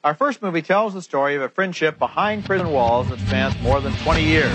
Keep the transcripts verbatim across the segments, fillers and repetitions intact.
Our first movie tells the story of a friendship behind prison walls that spans more than twenty years.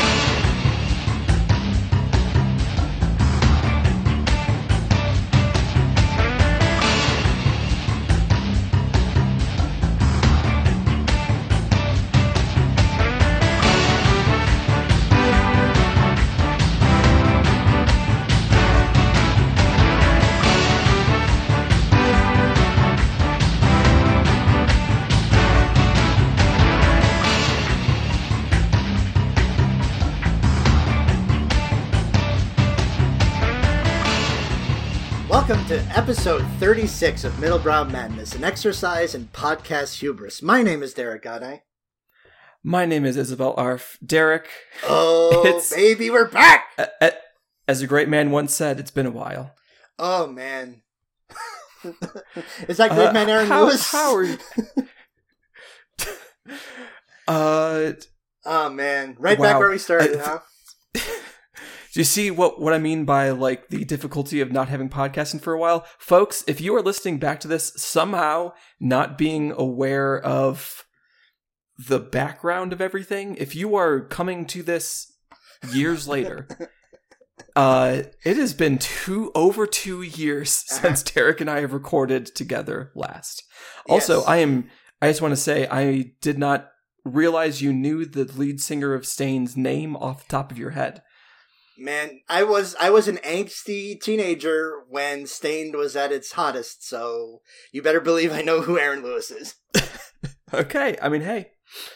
Welcome to episode thirty-six of Middlebrow Madness, an exercise in podcast hubris. My name is Derek Godai. My name is Isabel Arf. Derek. Oh, it's, baby, we're back! A, a, as a great man once said, it's been a while. Oh, man. Is that great uh, man Aaron how, Lewis? How are you? uh, oh, man. Right wow. back where we started, uh, huh? Do you see what, what I mean by, like, the difficulty of not having podcasting for a while? Folks, if you are listening back to this, somehow not being aware of the background of everything, if you are coming to this years later, uh, it has been two over two years since Derek and I have recorded together last. Also, Yes. I am, I just want to say, I did not realize you knew the lead singer of Stain's name off the top of your head. Man, I was I was an angsty teenager when Stained was at its hottest, so you better believe I know who Aaron Lewis is. Okay, I mean, hey.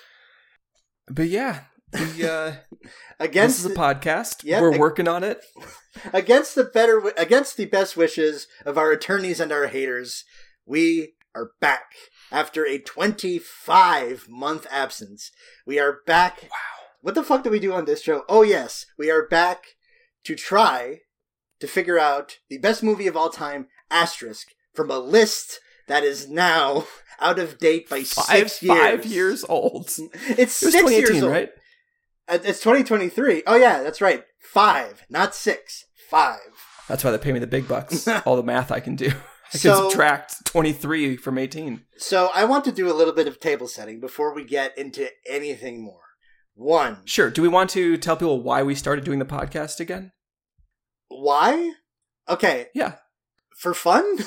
But yeah, we, uh, against this is a podcast. Yep, We're ag- working on it. Against the better, against the best wishes of our attorneys and our haters, we are back after a twenty-five month absence. We are back. Wow. What the fuck did we do on this show? Oh yes, we are back to try to figure out the best movie of all time, asterisk, from a list that is now out of date by Five, six years. Five years old. It's It was six twenty eighteen, years old. right? Uh, It's twenty twenty-three. Oh yeah, that's right. Five, not six. Five. That's why they pay me the big bucks. All the math I can do. I So- can subtract twenty-three from eighteen. So I want to do a little bit of table setting before we get into anything more. One. Sure. Do we want to tell people why we started doing the podcast again? Why? Okay. Yeah. For fun?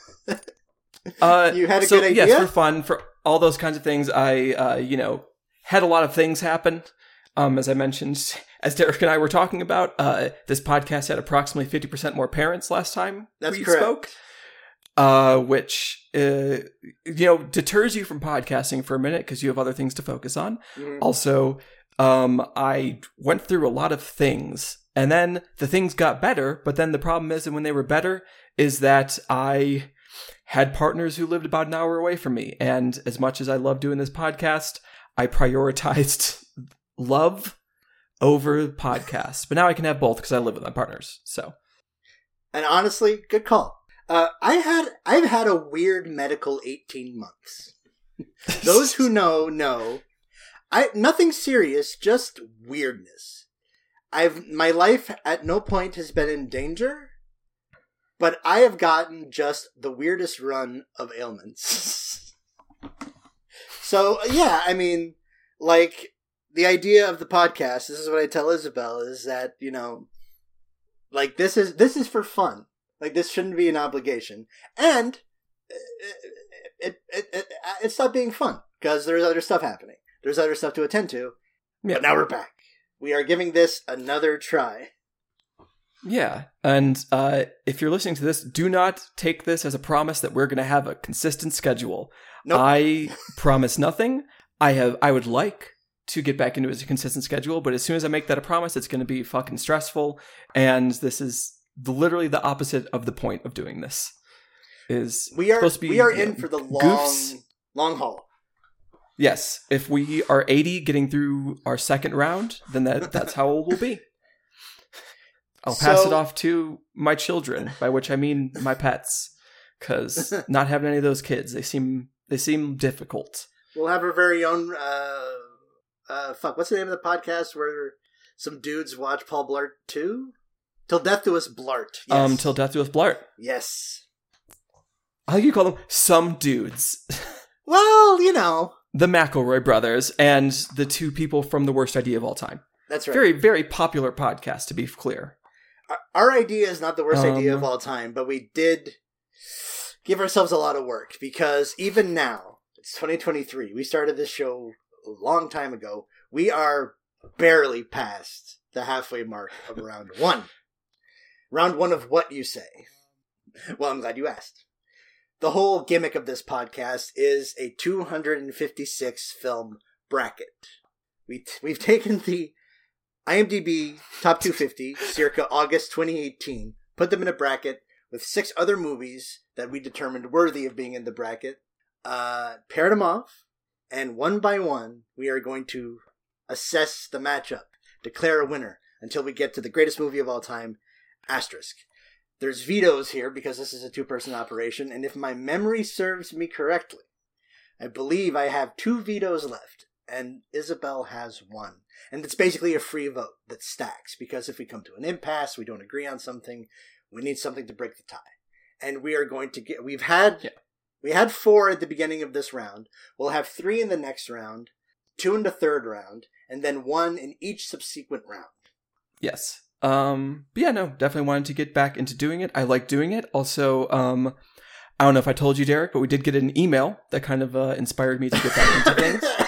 Uh, You had a so, good idea? Yes, for fun, for all those kinds of things. I, uh, you know, had a lot of things happen. Um, as I mentioned, as Derek and I were talking about, uh, this podcast had approximately fifty percent more parents last time That's we correct. spoke. Uh, which, uh, you know, deters you from podcasting for a minute because you have other things to focus on. Mhm. Also, um, I went through a lot of things, and then the things got better, but then the problem is, and when they were better, is that I had partners who lived about an hour away from me, and as much as I love doing this podcast, I prioritized love over podcasts. But now I can have both because I live with my partners, so. And honestly, good call. Uh, I had, I've had a weird medical eighteen months. Those who know, know. I, nothing serious, just weirdness. I've, my life at no point has been in danger, but I have gotten just the weirdest run of ailments. So, yeah, I mean, like, the idea of the podcast, this is what I tell Isabel, is that, you know, like, this is, this is for fun. Like, this shouldn't be an obligation. And it, it, it, it, it stopped being fun, because there's other stuff happening. There's other stuff to attend to. Yeah. But now we're back. We are giving this another try. Yeah, and uh, if you're listening to this, do not take this as a promise that we're going to have a consistent schedule. Nope. I promise nothing. I have. I would like to get back into a consistent schedule, but as soon as I make that a promise, it's going to be fucking stressful, and this is the, literally the opposite of the point of doing this. Is We are supposed to be, we are you in know, for the long goofs. long haul. Yes, if we are eighty getting through our second round, then that that's how old we'll be. I'll pass So- it off to my children, by which I mean my pets, because not having any of those kids, they seem they seem difficult. We'll have our very own uh uh fuck, what's the name of the podcast where some dudes watch Paul Blart two? Till Death Do Us Blart. Yes. Um, till death do us blart. Yes. I think you call them some dudes. Well, you know. The McElroy brothers and the two people from The Worst Idea of All Time. That's right. Very, very popular podcast, to be clear. Our, our idea is not the worst um, idea of all time, but we did give ourselves a lot of work because even now, it's twenty twenty-three. We started this show a long time ago. We are barely past the halfway mark of round one. Round one of what you say? Well, I'm glad you asked. The whole gimmick of this podcast is a two hundred fifty-six film bracket. We t- we've taken the IMDb Top two fifty, circa August twenty eighteen, put them in a bracket with six other movies that we determined worthy of being in the bracket, uh, paired them off, and one by one, we are going to assess the matchup, declare a winner, until we get to the greatest movie of all time, Asterisk. There's vetoes here because this is a two-person operation, and if my memory serves me correctly, I believe I have two vetoes left, and Isabel has one. And it's basically a free vote that stacks, because if we come to an impasse, we don't agree on something, we need something to break the tie. And we are going to get, we've had, yeah. we had four at the beginning of this round, we'll have three in the next round, two in the third round, and then one in each subsequent round. Yes. Um, but yeah, no, definitely wanted to get back into doing it. I like doing it. Also, um, I don't know if I told you, Derek, but we did get an email that kind of uh, inspired me to get back into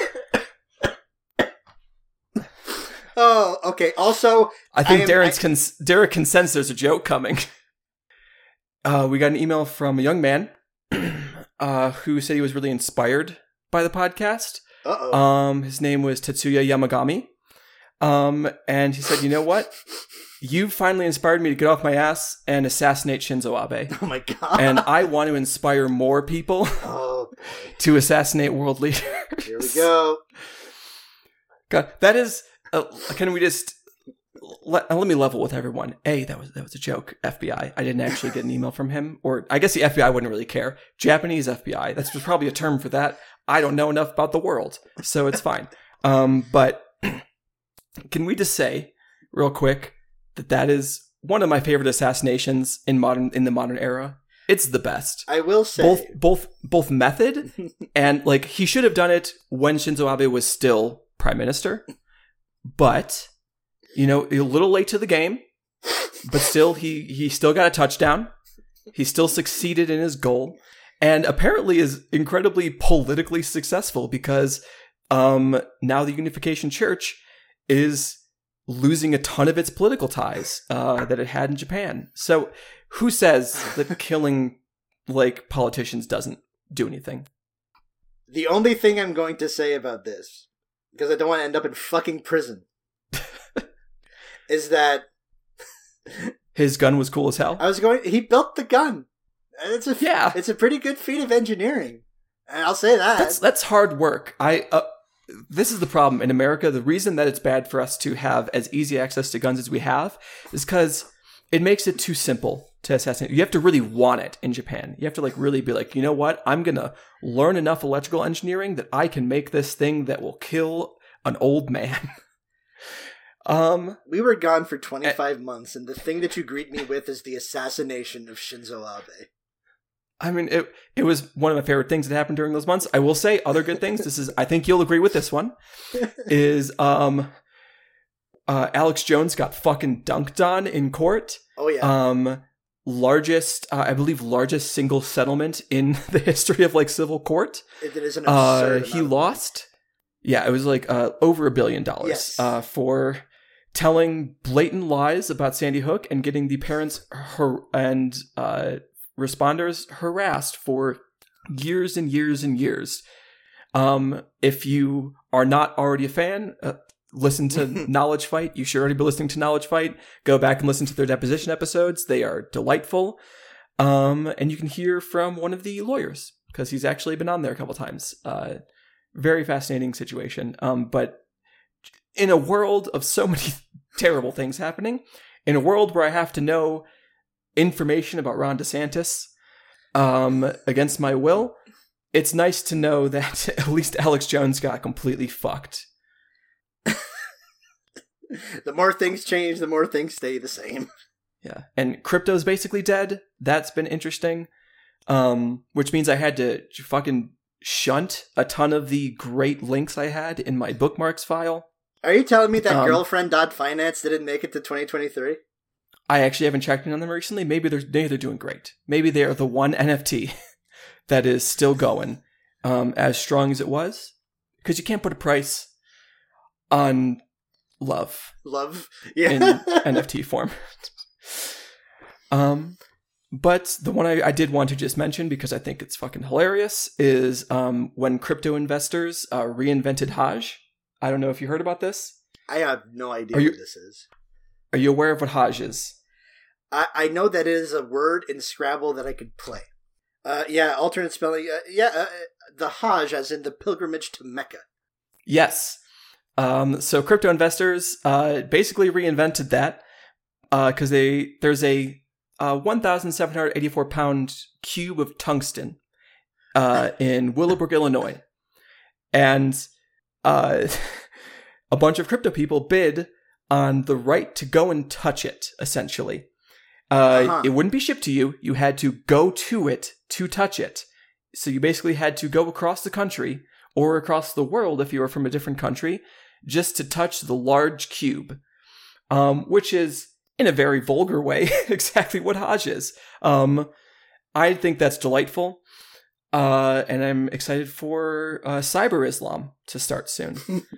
things. Oh, okay. Also, I think I am, Derek's I... cons- Derek can sense there's a joke coming. Uh, we got an email from a young man uh, who said he was really inspired by the podcast. Uh-oh. Um, his name was Tetsuya Yamagami. Um, and he said, you know what? You finally inspired me to get off my ass and assassinate Shinzo Abe. Oh my god. And I want to inspire more people oh, to assassinate world leaders. Here we go. God, that is, uh, can we just, let, let me level with everyone. A, that was that was a joke, F B I. I didn't actually get an email from him. Or I guess the F B I wouldn't really care. Japanese F B I. That's probably a term for that. I don't know enough about the world, so it's fine. Um, but can we just say, real quick, that that is one of my favorite assassinations in modern in the modern era. It's the best. I will say both both both method and like he should have done it when Shinzo Abe was still prime minister, but you know a little late to the game. But still, he he still got a touchdown. He still succeeded in his goal, and apparently is incredibly politically successful because um, now the Unification Church is losing a ton of its political ties uh, that it had in Japan. So who says that killing like politicians doesn't do anything? The only thing I'm going to say about this, because I don't want to end up in fucking prison, is that his gun was cool as hell. I was going. He built the gun. It's a yeah. It's a pretty good feat of engineering, and I'll say that. That's that's hard work. I. Uh, This is the problem in America. The reason that it's bad for us to have as easy access to guns as we have is because it makes it too simple to assassinate. You have to really want it in Japan. You have to like really be like, you know what? I'm going to learn enough electrical engineering that I can make this thing that will kill an old man. um, we were gone for twenty-five uh, months, and the thing that you greet me with is the assassination of Shinzo Abe. I mean, it it was one of my favorite things that happened during those months. I will say other good things. This is, I think you'll agree with this one, is um, uh, Alex Jones got fucking dunked on in court. Oh, yeah. Um, largest, uh, I believe, largest single settlement in the history of like civil court. It is an absurd uh, He lost. Yeah, it was like uh, over a billion dollars yes. uh, for telling blatant lies about Sandy Hook and getting the parents her- and uh responders harassed for years and years and years. Um, if you are not already a fan, uh, listen to Knowledge Fight. You should already be listening to Knowledge Fight. Go back and listen to their deposition episodes. They are delightful. Um, and you can hear from one of the lawyers because he's actually been on there a couple times. Uh, very fascinating situation. Um, but in a world of so many terrible things happening, in a world where I have to know information about Ron DeSantis um, against my will, it's nice to know that at least Alex Jones got completely fucked. The more things change, the more things stay the same. Yeah, and crypto's basically dead. That's been interesting, um, which means I had to fucking shunt a ton of the great links I had in my bookmarks file. Are you telling me that Um, girlfriend.finance didn't make it to twenty twenty-three? I actually haven't checked in on them recently. Maybe they're maybe they're doing great. Maybe they are the one N F T that is still going um, as strong as it was. Because you can't put a price on love Love? Yeah. in N F T form. um, but the one I, I did want to just mention, because I think it's fucking hilarious, is um, when crypto investors uh, reinvented Haj. I don't know if you heard about this. I have no idea Are you- what this is. Are you aware of what Haj is? I, I know that it is a word in Scrabble that I could play. Uh, yeah, alternate spelling. Uh, yeah, uh, the Hajj, as in the pilgrimage to Mecca. Yes. Um, so crypto investors uh, basically reinvented that because they there's a uh, one thousand seven hundred eighty-four pound cube of tungsten uh, in Willowbrook, Illinois. And uh, a bunch of crypto people bid on the right to go and touch it, essentially. Uh, Uh-huh. It wouldn't be shipped to you. You had to go to it to touch it. So you basically had to go across the country or across the world if you were from a different country just to touch the large cube, um, which is, in a very vulgar way, exactly what Hajj is. Um, I think that's delightful. Uh, and I'm excited for uh, Cyber Islam to start soon.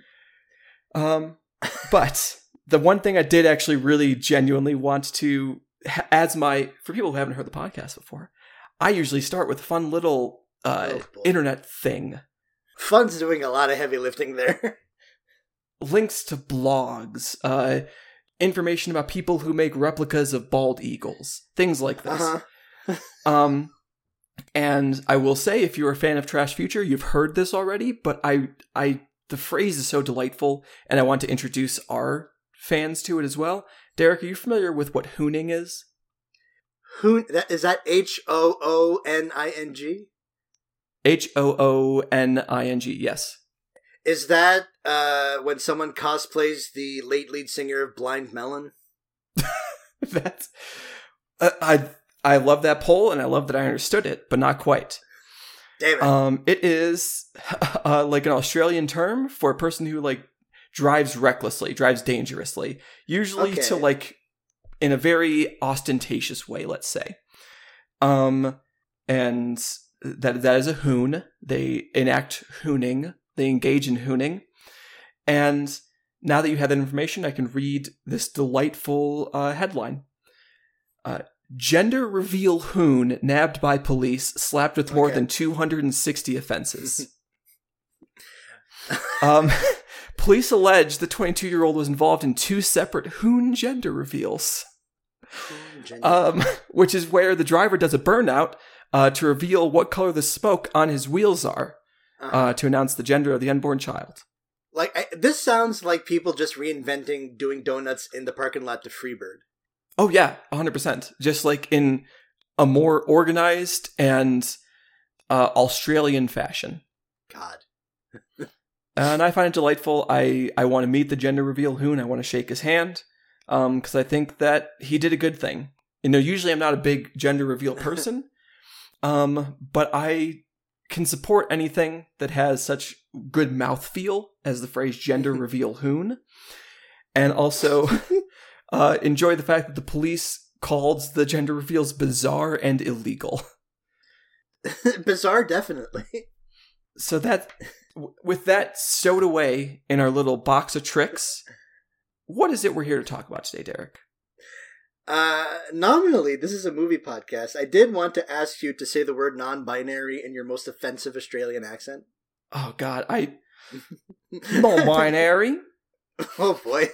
um, but the one thing I did actually really genuinely want to, as my, for people who haven't heard the podcast before, I usually start with a fun little uh, Oh, boy. internet thing. Fun's doing a lot of heavy lifting there. Links to blogs, uh, information about people who make replicas of bald eagles, things like this. Uh-huh. Um, and I will say, if you're a fan of Trash Future, you've heard this already, but I, I, the phrase is so delightful, and I want to introduce our fans to it as well. Derek, are you familiar with what hooning is? Hoon, that, is that H O O N I N G? H O O N I N G, yes. Is that uh, when someone cosplays the late lead singer of Blind Melon? That's, uh, I, I love that poll, and I love that I understood it, but not quite. Damn it. Um, it is uh, like an Australian term for a person who like drives recklessly, drives dangerously, usually Okay. to like in a very ostentatious way, let's say. Um, and that that is a hoon. They enact hooning. They engage in hooning. And now that you have that information, I can read this delightful uh, headline. Uh, Gender reveal hoon nabbed by police, slapped with more Okay. than two hundred sixty offenses. um, police allege the twenty-two-year-old was involved in two separate hoon gender reveals, Hoon gender. um, which is where the driver does a burnout uh, to reveal what color the smoke on his wheels are Uh-huh. uh, to announce the gender of the unborn child. Like, I, this sounds like people just reinventing doing donuts in the parking lot to Freebird. Oh yeah, one hundred percent. Just like in a more organized and uh, Australian fashion. God. And I find it delightful. I, I want to meet the gender reveal hoon. I want to shake his hand because I think that he did a good thing. You know, usually I'm not a big gender reveal person, um, but I can support anything that has such good mouthfeel as the phrase gender reveal hoon. And also uh, enjoy the fact that the police called the gender reveals bizarre and illegal. Bizarre, definitely. So that, w- with that stowed away in our little box of tricks, what is it we're here to talk about today, Derek? Uh, nominally, this is a movie podcast. I did want to ask you to say the word non-binary in your most offensive Australian accent. Oh God, I non-binary. Oh boy.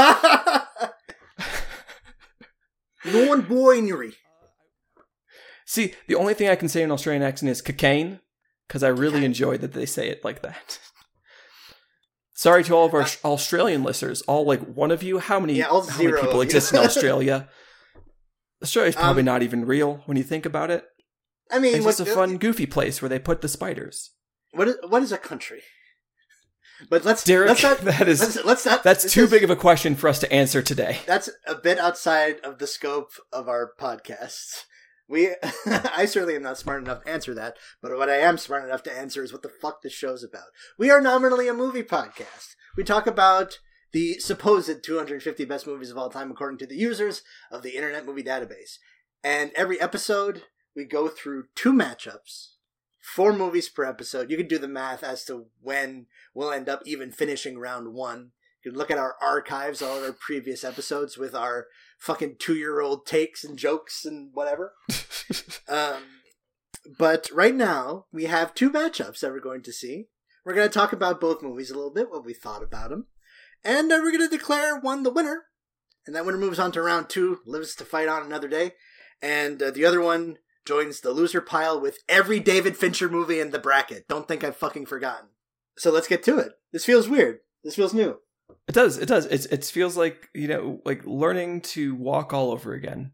Non-binary. See, the only thing I can say in Australian accent is cocaine, because I really Cocaine. enjoy that they say it like that. Sorry to all of our Australian listeners, all like one of you. How many, Yeah, all how many zero people of you. exist in Australia? Australia's probably Um, not even real when you think about it. I mean, It's what, just a fun, goofy place where they put the spiders. what is what is a country? But let's Derek, let's not, that is let's, let's not. that's this too is- big of a question for us to answer today. That's a bit outside of the scope of our podcast. We, I certainly am not smart enough to answer that, but what I am smart enough to answer is what the fuck this show's about. We are nominally a movie podcast. We talk about the supposed two hundred fifty best movies of all time according to the users of the Internet Movie Database. And every episode, we go through two matchups, four movies per episode. You can do the math as to when we'll end up even finishing round one. You can look at our archives, all of our previous episodes with our fucking two-year-old takes and jokes and whatever. um, but right now, we have two matchups that we're going to see. We're going to talk about both movies a little bit, what we thought about them. And uh, we're going to declare one the winner. And that winner moves on to round two, lives to fight on another day. And uh, the other one joins the loser pile with every David Fincher movie in the bracket. Don't think I've fucking forgotten. So let's get to it. This feels weird. This feels new. It does. It does. It's, it feels like, you know, like learning to walk all over again.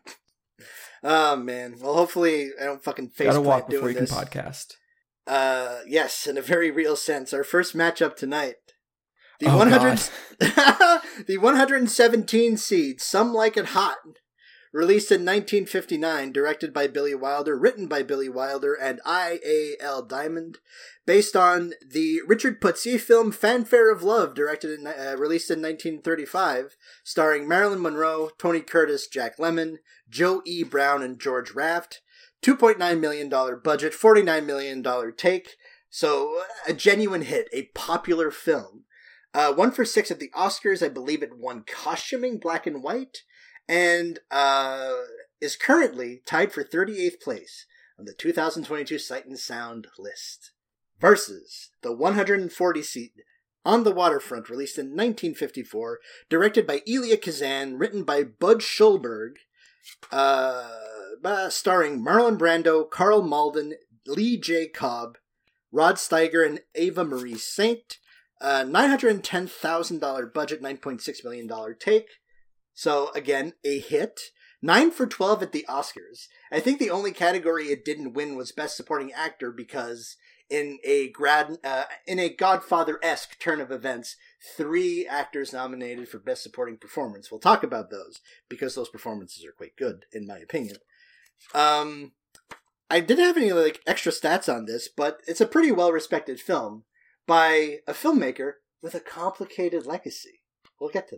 Oh, man. Well, hopefully I don't fucking face Gotta plant walk before doing you this. can podcast. Uh, yes, in a very real sense. Our first matchup tonight. The Oh, one hundred, the one hundred seventeen seed, Some Like It Hot, released in nineteen fifty-nine, directed by Billy Wilder, written by Billy Wilder and I A L Diamond, based on the Richard Putsey film Fanfare of Love, directed in, uh, released in nineteen thirty-five, starring Marilyn Monroe, Tony Curtis, Jack Lemmon, Joe E. Brown, and George Raft. two point nine million dollars budget, forty-nine million dollars take, so a genuine hit, a popular film. Uh, one for six at the Oscars. I believe it won costuming, black and white, and uh, is currently tied for thirty-eighth place on the two thousand twenty-two Sight and Sound list. Versus the one hundred forty seed On the Waterfront, released in nineteen fifty-four, directed by Elia Kazan, written by Bud Schulberg, uh, uh, starring Marlon Brando, Carl Malden, Lee J. Cobb, Rod Steiger, and Ava Marie Saint. Uh, nine hundred ten thousand dollars budget, nine point six million dollars take. So, again, a hit. nine for twelve at the Oscars. I think the only category it didn't win was Best Supporting Actor because in a grad, uh, in a Godfather-esque turn of events, three actors nominated for Best Supporting Performance. We'll talk about those because those performances are quite good, in my opinion. Um, I didn't have any like extra stats on this, but it's a pretty well-respected film by a filmmaker with a complicated legacy. We'll get to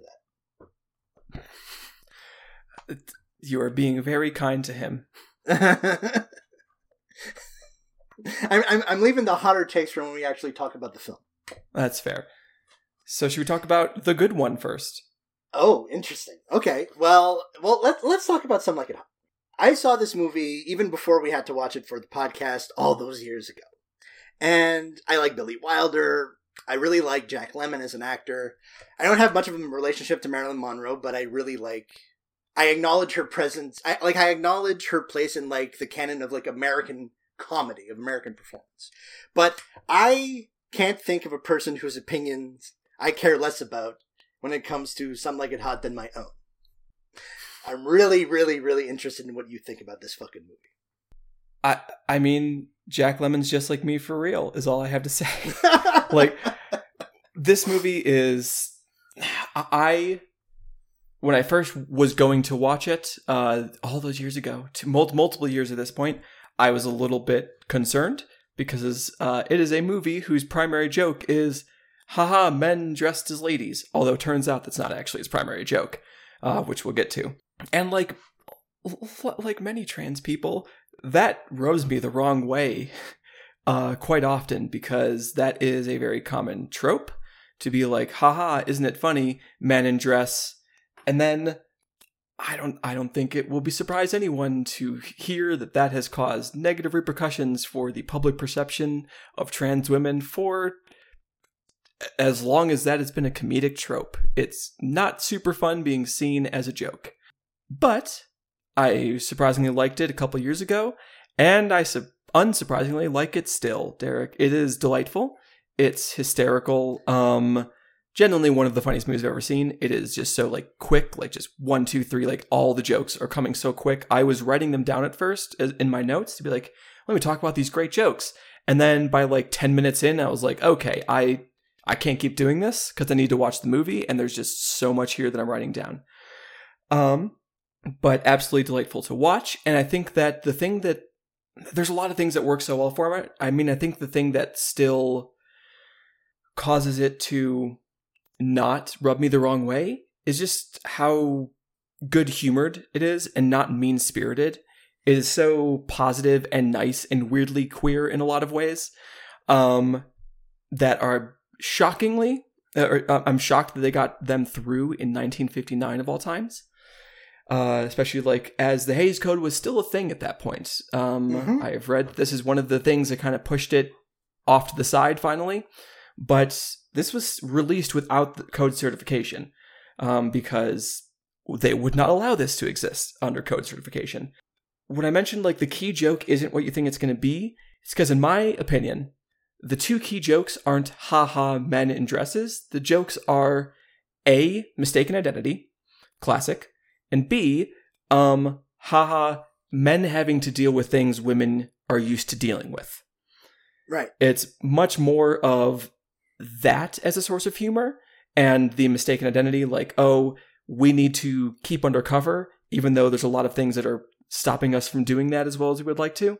that. You are being very kind to him. I'm, I'm I'm leaving the hotter takes for when we actually talk about the film. That's fair. So should we talk about the good one first? Oh, interesting. Okay, well, well, let's let's talk about Some Like It Hot. I saw this movie even before we had to watch it for the podcast all those years ago. And I like Billy Wilder. I really like Jack Lemmon as an actor. I don't have much of a relationship to Marilyn Monroe, but I really like... I acknowledge her presence. I, like, I acknowledge her place in, like, the canon of, like, American comedy, of American performance. But I can't think of a person whose opinions I care less about when it comes to Some Like It Hot than my own. I'm really, really, really interested in what you think about this fucking movie. I I mean, Jack Lemmon's just like me for real, is all I have to say. Like, this movie is... I... When I first was going to watch it, uh, all those years ago, to mul- multiple years at this point, I was a little bit concerned because uh, it is a movie whose primary joke is, haha, men dressed as ladies. Although it turns out that's not actually its primary joke, uh, which we'll get to. And like, like many trans people, that rubs me the wrong way uh, quite often because that is a very common trope to be like, haha, isn't it funny, men in dress. And then I don't I don't think it will be surprise anyone to hear that that has caused negative repercussions for the public perception of trans women for as long as that has been a comedic trope. It's not super fun being seen as a joke. But I surprisingly liked it a couple years ago, and I su- unsurprisingly like it still, Derek. It is delightful. It's hysterical. Um... Genuinely one of the funniest movies I've ever seen. It is just so like quick, like just one, two, three, like all the jokes are coming so quick. I was writing them down at first in my notes to be like, let me talk about these great jokes. And then by like ten minutes in, I was like, okay, I I can't keep doing this because I need to watch the movie. And there's just so much here that I'm writing down. Um, but absolutely delightful to watch. And I think that the thing that there's a lot of things that work so well for it. I mean, I think the thing that still causes it to not rub me the wrong way is just how good humored it is and not mean spirited. It is so positive and nice and weirdly queer in a lot of ways, um, that are shockingly, or uh, I'm shocked that they got them through in nineteen fifty-nine of all times. Uh, especially like as the Hays Code was still a thing at that point. Um, mm-hmm. I have read this is one of the things that kind of pushed it off to the side finally, but this was released without the code certification, um, because they would not allow this to exist under code certification. When I mentioned like the key joke isn't what you think it's going to be, it's because in my opinion, the two key jokes aren't haha men in dresses. The jokes are A, mistaken identity, classic, and B, um, haha, men having to deal with things women are used to dealing with. Right. It's much more of that as a source of humor, and the mistaken identity, like, oh, we need to keep undercover, even though there's a lot of things that are stopping us from doing that as well as we would like to.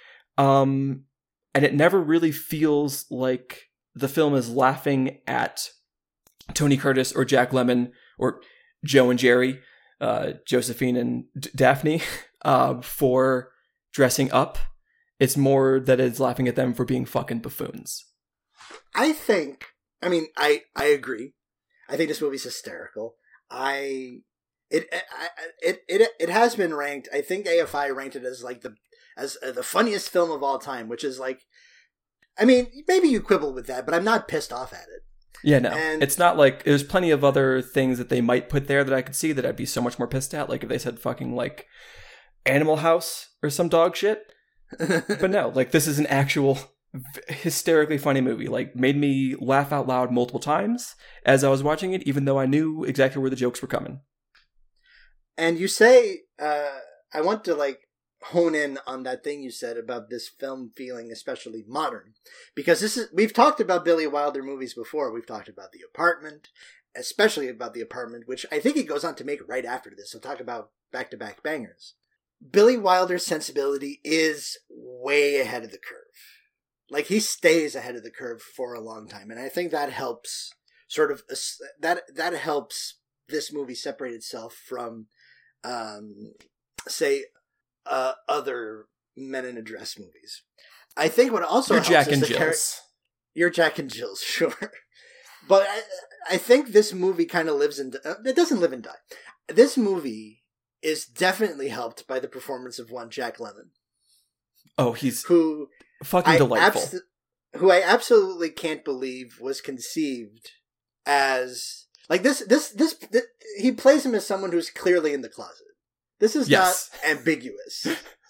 Um, and it never really feels like the film is laughing at Tony Curtis or Jack Lemmon or Joe and Jerry, uh, Josephine and D- Daphne, uh, for dressing up. It's more that it's laughing at them for being fucking buffoons. I think, I mean, I, I agree. I think this movie's hysterical. I, it, I, it, it, it has been ranked, I think A F I ranked it as like the, as uh, the funniest film of all time, which is like, I mean, maybe you quibble with that, but I'm not pissed off at it. Yeah, no. And it's not like, there's plenty of other things that they might put there that I could see that I'd be so much more pissed at. Like if they said fucking like Animal House or some dog shit. But no, like this is an actual hysterically funny movie. Like made me laugh out loud multiple times as I was watching it, even though I knew exactly where the jokes were coming. And you say, uh, I want to like hone in on that thing you said about this film feeling especially modern, because this is, we've talked about Billy Wilder movies before. We've talked about The Apartment, especially about The Apartment, which I think he goes on to make right after this. So talk about back-to-back bangers. Billy Wilder's sensibility is way ahead of the curve. Like he stays ahead of the curve for a long time. And I think that helps sort of, that, that helps this movie separate itself from, um, say, Uh, other men in a dress movies. I think what also You're helps Jack is and the Jills. char- You're Jack and Jills, sure. But I, I think this movie kind of lives and uh, it doesn't live and die. This movie is definitely helped by the performance of one Jack Lemmon. Oh, he's who fucking I delightful. abs- who I absolutely can't believe was conceived as like this, this. This this he plays him as someone who's clearly in the closet. This is Yes. not ambiguous.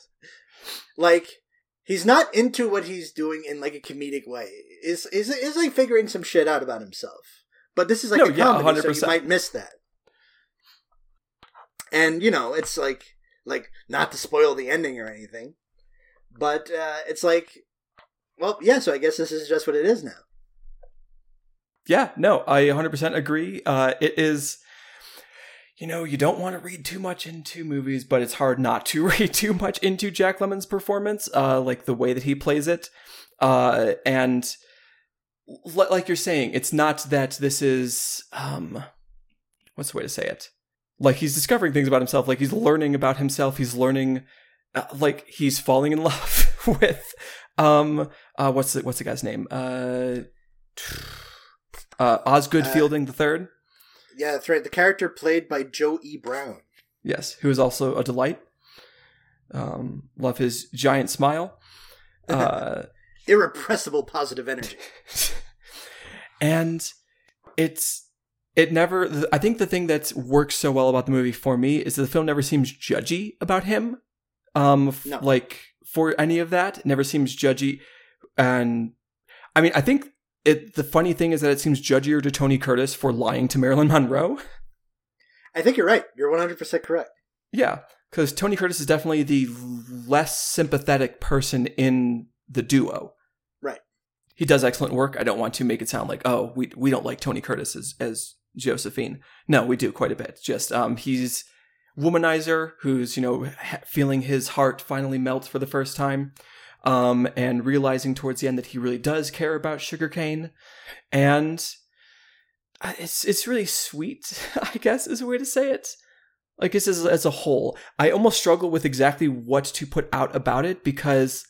Like, he's not into what he's doing in, like, a comedic way. Is is is like, figuring some shit out about himself. But this is, like, No, a yeah, comedy, one hundred so percent. you might miss that. And, you know, it's, like, like not to spoil the ending or anything. But uh, it's like, well, yeah, so I guess this is just what it is now. Yeah, no, I one hundred percent agree. Uh, it is... You know, you don't want to read too much into movies, but it's hard not to read too much into Jack Lemmon's performance, uh, like the way that he plays it. Uh, and l- like you're saying, it's not that this is, um, what's the way to say it? Like he's discovering things about himself, like he's learning about himself, he's learning, uh, like he's falling in love with, um, uh, what's the, what's the guy's name? Uh, uh, Osgood Uh, Fielding the third. Yeah, that's right. The character played by Joe E. Brown. Yes, who is also a delight. Um, love his giant smile. Uh, Irrepressible positive energy. and it's, it never, I think the thing that works so well about the movie for me is that the film never seems judgy about him. Um, f- No. Like, for any of that, it never seems judgy. And, I mean, I think It, the funny thing is that it seems judgier to Tony Curtis for lying to Marilyn Monroe. I think you're right. You're one hundred percent correct. Yeah, because Tony Curtis is definitely the less sympathetic person in the duo. Right. He does excellent work. I don't want to make it sound like, oh, we we don't like Tony Curtis as, as Josephine. No, we do quite a bit. Just um, he's womanizer who's, you know, ha- feeling his heart finally melt for the first time, um, and realizing towards the end that he really does care about sugarcane. And it's it's really sweet, I guess, is a way to say it. Like, this is as a whole. I almost struggle with exactly what to put out about it because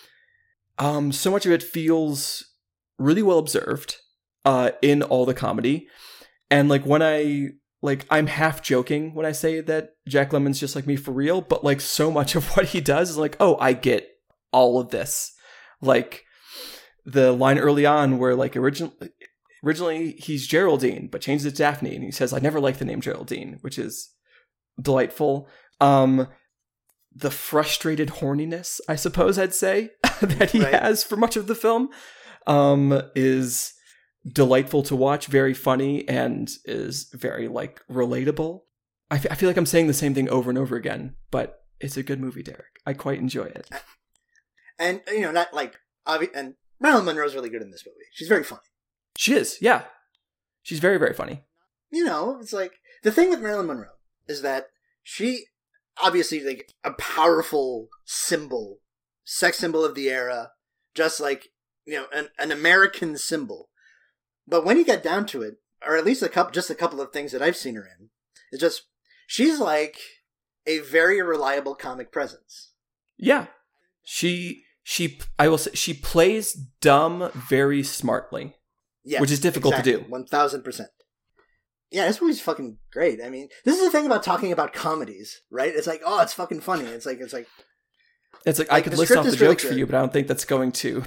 um, so much of it feels really well observed uh, in all the comedy. And, like, when I... Like, I'm half joking when I say that Jack Lemmon's just like me for real, but, like, so much of what he does is like, oh, I get all of this. Like, the line early on where, like, originally, originally he's Geraldine, but changes it to Daphne, and he says, I never liked the name Geraldine, which is delightful. Um, the frustrated horniness, I suppose I'd say, that he right. has for much of the film um, is... delightful to watch, very funny, and is very, like, relatable. I, f- I feel like I'm saying the same thing over and over again, but it's a good movie, Derek. I quite enjoy it. And, you know, not like, obvi- and Marilyn Monroe's really good in this movie. She's very funny. She is, yeah. She's very, very funny. You know, it's like, the thing with Marilyn Monroe is that she, obviously, like, a powerful symbol, sex symbol of the era, just like, you know, an, an American symbol. But when you get down to it, or at least a couple, just a couple of things that I've seen her in, it's just, she's like a very reliable comic presence. Yeah. She, she, I will say, she plays dumb very smartly. Yes, which is difficult exactly. to do. one thousand percent. Yeah, this movie's fucking great. I mean, this is the thing about talking about comedies, right? It's like, oh, it's fucking funny. It's like, it's like... It's like, like I could list off the jokes really for you, but I don't think that's going to...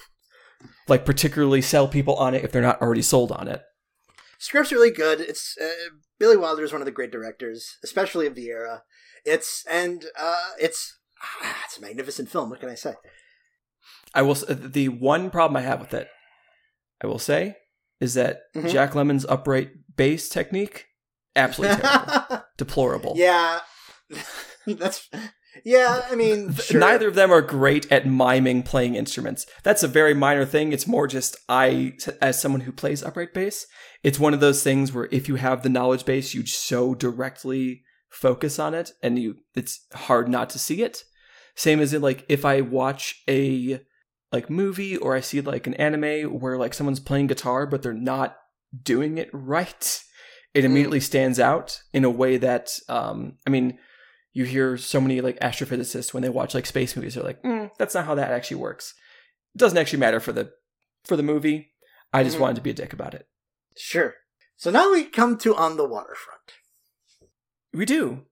like, particularly sell people on it if they're not already sold on it. Script's really good. It's uh, Billy Wilder is one of the great directors, especially of the era. It's and uh, it's ah, it's a magnificent film. What can I say? I will. The one problem I have with it, I will say, is that mm-hmm. Jack Lemmon's upright bass technique, absolutely terrible, deplorable. Yeah, that's. Yeah, I mean, sure. Neither of them are great at miming playing instruments. That's a very minor thing. It's more just I, as someone who plays upright bass, it's one of those things where if you have the knowledge base, you so directly focus on it, and you it's hard not to see it. Same as in, like, if I watch a like movie or I see like an anime where like someone's playing guitar but they're not doing it right, it immediately mm. stands out in a way that um, I mean. You hear so many like astrophysicists when they watch like space movies, they're like, mm, "That's not how that actually works." It doesn't actually matter for the for the movie. I just mm-hmm. wanted to be a dick about it. Sure. So now we come to On the Waterfront. We do.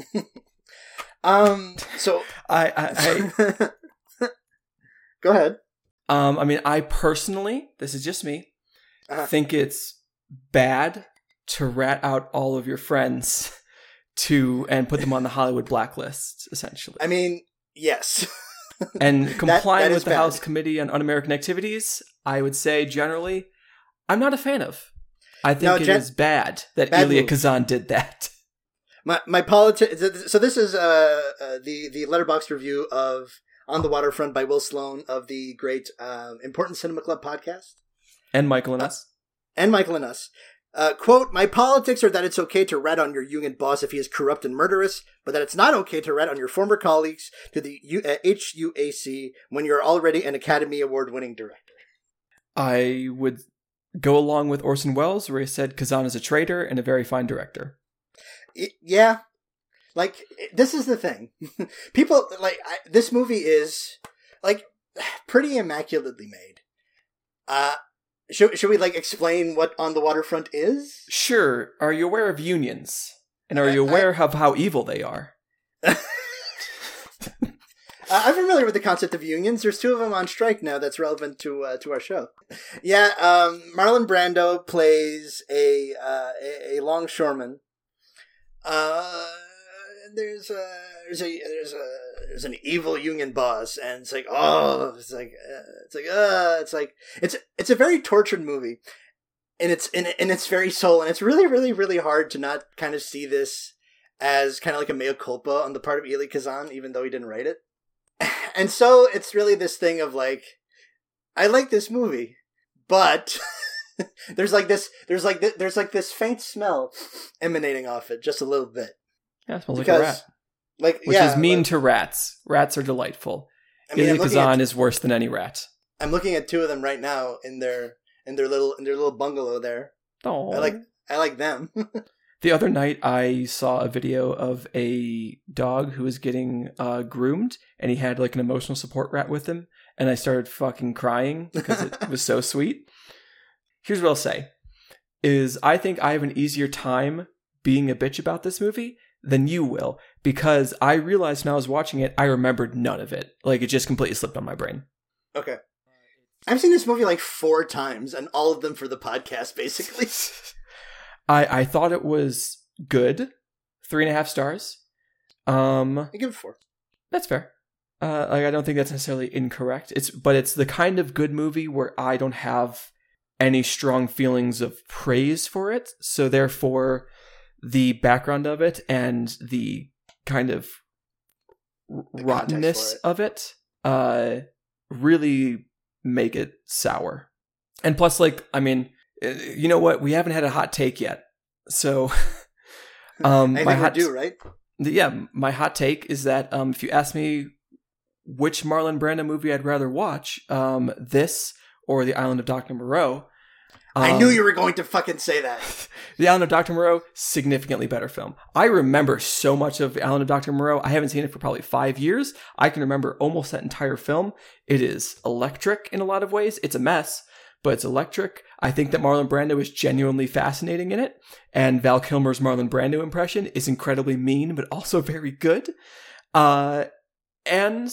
um. So I. I, I... Go ahead. Um. I mean, I personally, this is just me, uh-huh. think it's bad to rat out all of your friends. To and put them on the Hollywood blacklist, essentially. I mean, yes. And complying that, that with the bad. House Committee on Un-American Activities, I would say generally, I'm not a fan of. I think no, it gen- is bad that bad Elia move. Kazan did that. My my politics. So this is uh, uh, the the Letterboxd review of On the Waterfront by Will Sloan of the great um, Important Cinema Club podcast, and Michael and us, uh, and Michael and us. Uh, quote, my politics are that it's okay to rat on your union boss if he is corrupt and murderous, but that it's not okay to rat on your former colleagues to the U- uh, H U A C when you're already an Academy Award-winning director. I would go along with Orson Welles, where he said Kazan is a traitor and a very fine director. It, yeah. Like, this is the thing. People, like, I, this movie is, like, pretty immaculately made. Uh... Should should we like explain what On the Waterfront is? Sure. Are you aware of unions? And are you aware I, of how evil they are? uh, I'm familiar with the concept of unions. There's two of them on strike now that's relevant to uh, to our show. Yeah, um, Marlon Brando plays a uh, a, a longshoreman. Uh, there's a there's a there's a there's an evil union boss, and it's like oh, it's like uh, it's like uh, it's like it's it's a very tortured movie, and it's in in its very soul, and it's really really really hard to not kind of see this as kind of like a mea culpa on the part of Elia Kazan, even though he didn't write it. And so it's really this thing of like, I like this movie, but there's like this there's like th- there's like this faint smell emanating off it just a little bit. Yeah, it smells because, like a rat. Like, Which yeah, is mean like, to rats. Rats are delightful. I mean, Elia I'm looking, Kazan at, is worse than any rat. I'm looking at two of them right now in their in their little in their little bungalow there. Oh, I like I like them. The other night, I saw a video of a dog who was getting uh, groomed, and he had like an emotional support rat with him, and I started fucking crying because it was so sweet. Here's what I'll say, is I think I have an easier time being a bitch about this movie than you will, because I realized when I was watching it, I remembered none of it. Like, it just completely slipped on my brain. Okay. I've seen this movie like four times, and all of them for the podcast, basically. I, I thought it was good. Three and a half stars. Um, I give it four. That's fair. Uh, like I don't think that's necessarily incorrect. It's but it's the kind of good movie where I don't have any strong feelings of praise for it. So therefore, the background of it and the kind of The rottenness it. of it uh, really make it sour. And plus, like, I mean, you know what? We haven't had a hot take yet. So, um, I my think hot we do, right? yeah, my hot take is that um, if you ask me which Marlon Brando movie I'd rather watch, um, this or The Island of Doctor Moreau. Um, I knew you were going to fucking say that. The Island of Doctor Moreau, significantly better film. I remember so much of The Island of Doctor Moreau. I haven't seen it for probably five years. I can remember almost that entire film. It is electric in a lot of ways. It's a mess, but it's electric. I think that Marlon Brando is genuinely fascinating in it. And Val Kilmer's Marlon Brando impression is incredibly mean, but also very good. Uh, and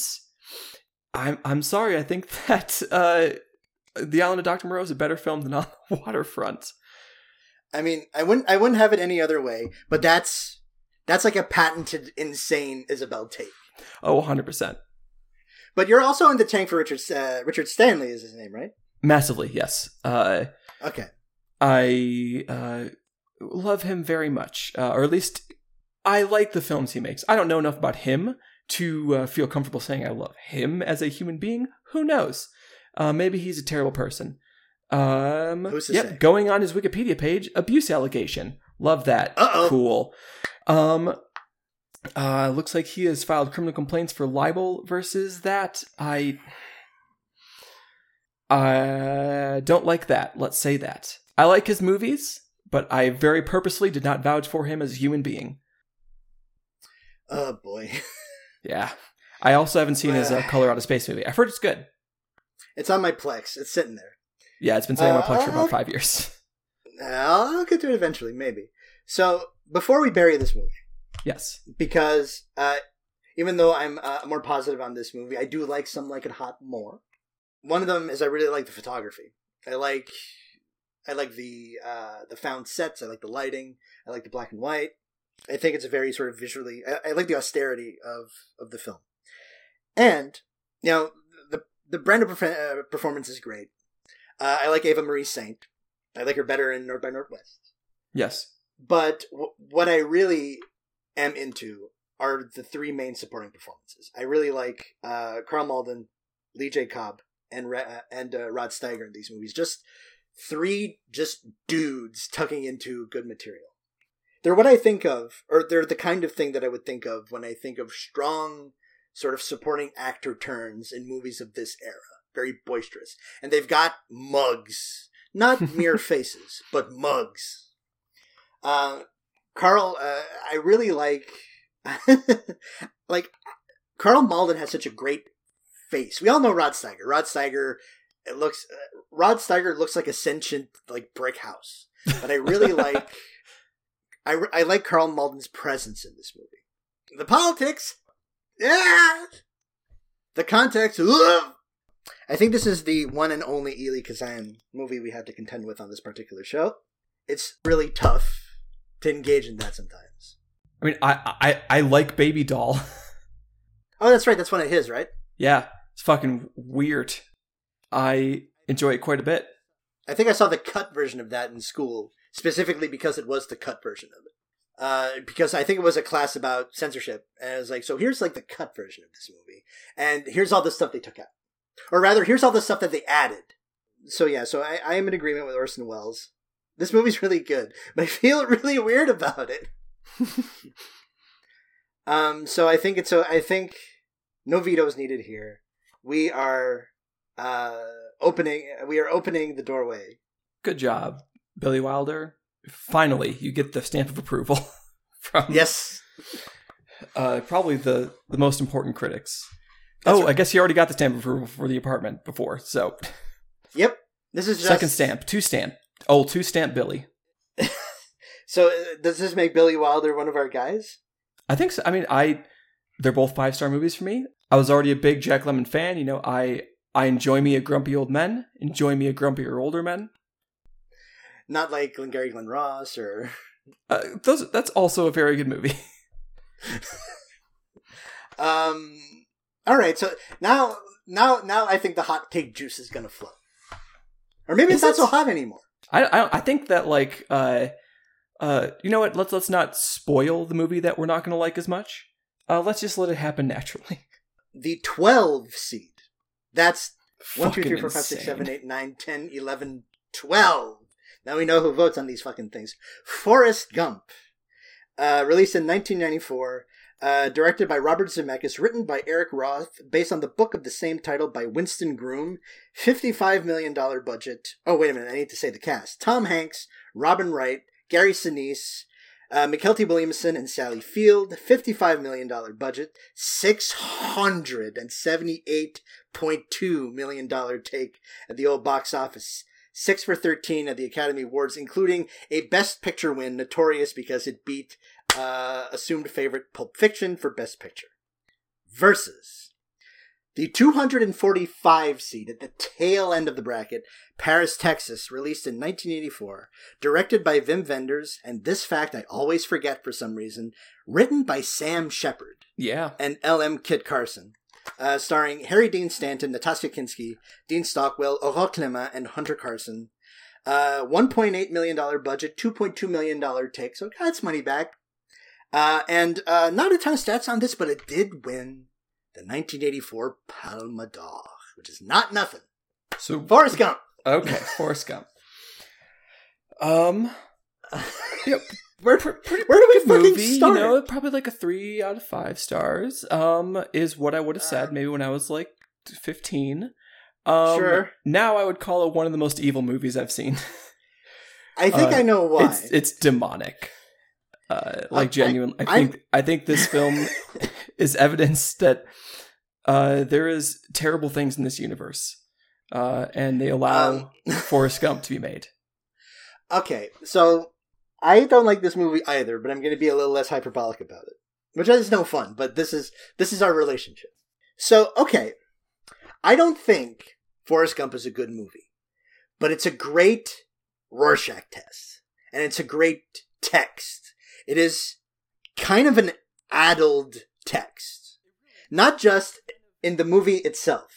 I'm I'm sorry, I think that uh, The Island of Doctor Moreau is a better film than On the Waterfront. I mean, I wouldn't I wouldn't have it any other way, but that's that's like a patented insane Isabel take. Oh, one hundred percent. But you're also in the tank for Richard uh, Richard Stanley is his name, right? Massively, yes. Uh, okay. I uh, love him very much, uh, or at least I like the films he makes. I don't know enough about him to uh, feel comfortable saying I love him as a human being. Who knows? Uh, maybe he's a terrible person. Um, Who's to yep, say? Going on his Wikipedia page, abuse allegation. Love that. Uh-oh. Cool. Um, uh, looks like he has filed criminal complaints for libel versus that. I, I don't like that. Let's say that. I like his movies, but I very purposely did not vouch for him as a human being. Oh boy. Yeah. I also haven't seen his uh, Color Out of Space movie. I've heard it's good. It's on my Plex. It's sitting there. Yeah, it's been sitting on my Plex for Uh, about five years. I'll get to it eventually, maybe. So, before we bury this movie, Yes. because uh, even though I'm uh, more positive on this movie, I do like Some Like It Hot more. One of them is I really like the photography. I like I like the uh, the found sets. I like the lighting. I like the black and white. I think it's a very sort of visually... I, I like the austerity of, of the film. And, you know, the the Brando perf- uh, performance is great. Uh, I like Ava Marie Saint. I like her better in North by Northwest. Yes. But w- what I really am into are the three main supporting performances. I really like uh, Carl Malden, Lee J. Cobb, and Re- uh, and uh, Rod Steiger in these movies. Just three just dudes tucking into good material. They're what I think of, or they're the kind of thing that I would think of when I think of strong sort of supporting actor turns in movies of this era. Very boisterous. And they've got mugs. Not mere faces, but mugs. Uh, Carl, uh, I really like... like, Carl Malden has such a great face. We all know Rod Steiger. Rod Steiger, it looks... Uh, Rod Steiger looks like a sentient, like, brick house. But I really like... I, I like Carl Malden's presence in this movie. The politics, yeah. The context, ugh. I think this is the one and only Elia Kazan movie we have to contend with on this particular show. It's really tough to engage in that sometimes. I mean, I I, I like Baby Doll. Oh, that's right. That's one of his, right? Yeah. It's fucking weird. I enjoy it quite a bit. I think I saw the cut version of that in school, specifically because it was the cut version of it. Uh, because I think it was a class about censorship, and I was like, so here's like the cut version of this movie, and here's all the stuff they took out. Or rather, here's all the stuff that they added. So yeah, so I, I am in agreement with Orson Welles. This movie's really good, but I feel really weird about it. Um, so I think it's a, I think no vetoes needed here. We are uh, opening. We are opening the doorway. Good job, Billy Wilder. Finally, you get the stamp of approval from yes, uh, probably the the most important critics. That's oh, right. I guess you already got the stamp of approval for The Apartment before. So, yep, this is just... second stamp, two stamp. Oh, two stamp Billy. So, uh, does this make Billy Wilder one of our guys? I think so. I mean, I they're both five star movies for me. I was already a big Jack Lemmon fan. You know, I I enjoy me a grumpy old men, enjoy me a grumpier older men. Not like Glengarry Glen Ross or uh, those. That's also a very good movie. um. All right. So now, now, now, I think the hot take juice is gonna flow, or maybe is it's not it? so hot anymore. I I, I think that like uh uh you know what? Let's let's not spoil the movie that we're not gonna like as much. Uh, let's just let it happen naturally. The twelve seed. That's one, two, Fucking three, four, five, insane. six, seven, eight, nine, ten, eleven, twelve. Now we know who votes on these fucking things. Forrest Gump. Uh, released in nineteen ninety-four. Uh, directed by Robert Zemeckis. Written by Eric Roth. Based on the book of the same title by Winston Groom. fifty-five million dollars budget. Oh, wait a minute. I need to say the cast. Tom Hanks. Robin Wright. Gary Sinise. Uh, McKelty Williamson and Sally Field. fifty-five million dollars budget. six hundred seventy-eight point two million dollars take at the old box office. six for thirteen at the Academy Awards, including a Best Picture win, notorious because it beat uh, assumed favorite Pulp Fiction for Best Picture. Versus the two hundred forty-five seed at the tail end of the bracket, Paris, Texas, released in nineteen eighty-four, directed by Wim Wenders, and this fact I always forget for some reason, written by Sam Shepard. Yeah. And L M. Kit Carson. Uh, starring Harry Dean Stanton, Natasha Kinski, Dean Stockwell, Aurore Clément, and Hunter Carson. Uh, one point eight million dollars budget, two point two million dollars take, so it got its money back. Uh, and uh, not a ton of stats on this, but it did win the nineteen eighty-four Palme d'Or, which is not nothing. So Forrest Gump. Okay, Forrest Gump. Um, yep. Where, pretty, where do we good fucking movie, start? You know, probably like a three out of five stars. Um, is what I would have said maybe when I was like fifteen. Um, sure. Now I would call it one of the most evil movies I've seen. I think uh, I know why. It's, it's demonic. Uh, like I, genuine. I, I think I think this film is evidence that uh, there is terrible things in this universe, uh, and they allow um, Forrest Gump to be made. Okay, so I don't like this movie either, but I'm going to be a little less hyperbolic about it, which is no fun. But this is this is our relationship. So okay, I don't think Forrest Gump is a good movie, but it's a great Rorschach test, and it's a great text. It is kind of an addled text, not just in the movie itself,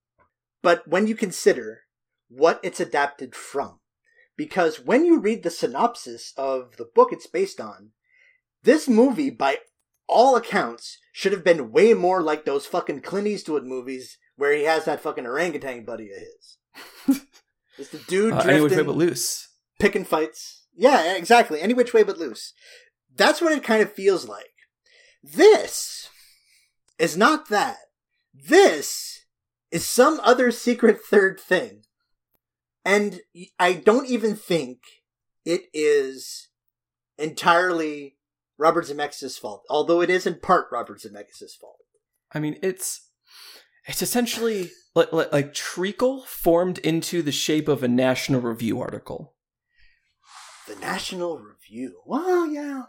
but when you consider what it's adapted from. Because when you read the synopsis of the book it's based on, this movie, by all accounts, should have been way more like those fucking Clint Eastwood movies where he has that fucking orangutan buddy of his. It's the dude uh, drifting, any which way but loose. Picking fights. Yeah, exactly. Any which way but loose. That's what it kind of feels like. This is not that. This is some other secret third thing. And I don't even think it is entirely Robert Zemeckis' fault, although it is in part Robert Zemeckis' fault. I mean, it's it's essentially like, like, like treacle formed into the shape of a National Review article. The National Review. Well, yeah.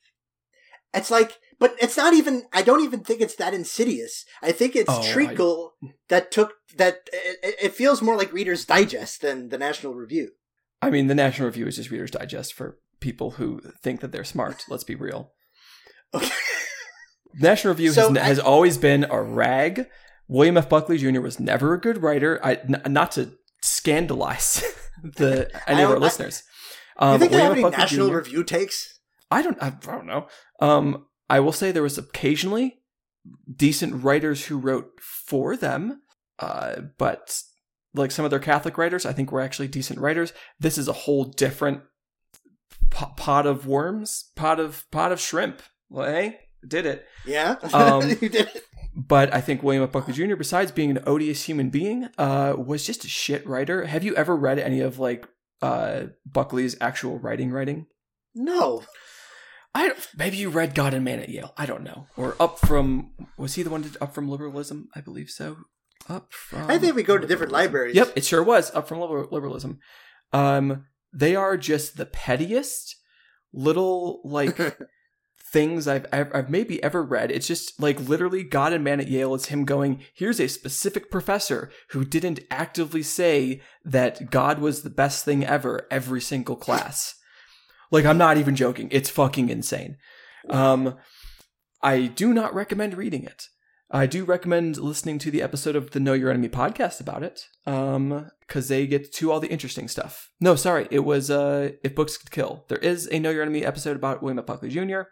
It's like, but it's not even, I don't even think it's that insidious. I think it's oh, treacle I... that took, that, it, it feels more like Reader's Digest than the National Review. I mean, the National Review is just Reader's Digest for people who think that they're smart. Let's be real. Okay. National Review so has, I... has always been a rag. William F. Buckley Junior was never a good writer. I, n- not to scandalize the any of our I, listeners. Um, you think William I have any Buckley National Junior Review takes? I don't. I don't know. Um, I will say there was occasionally decent writers who wrote for them, uh, but like some of their Catholic writers, I think were actually decent writers. This is a whole different p- pot of worms, pot of pot of shrimp. Well, hey, did it. Yeah, Um, you did it. But I think William F. Buckley Junior, besides being an odious human being, uh, was just a shit writer. Have you ever read any of like uh, Buckley's actual writing writing? No. I don't, maybe you read God and Man at Yale. I don't know. Or Up From, was he the one to Up From Liberalism? I believe so. Up From I think we go to different libraries. Yep, it sure was. Up From Liber- Liberalism. Um, they are just the pettiest little like things I've, I've I've maybe ever read. It's just like literally God and Man at Yale is him going, here's a specific professor who didn't actively say that God was the best thing ever every single class. Like, I'm not even joking. It's fucking insane. Um, I do not recommend reading it. I do recommend listening to the episode of the Know Your Enemy podcast about it, um, because they get to all the interesting stuff. No, sorry. It was uh, If Books Could Kill. There is a Know Your Enemy episode about William F. Buckley Junior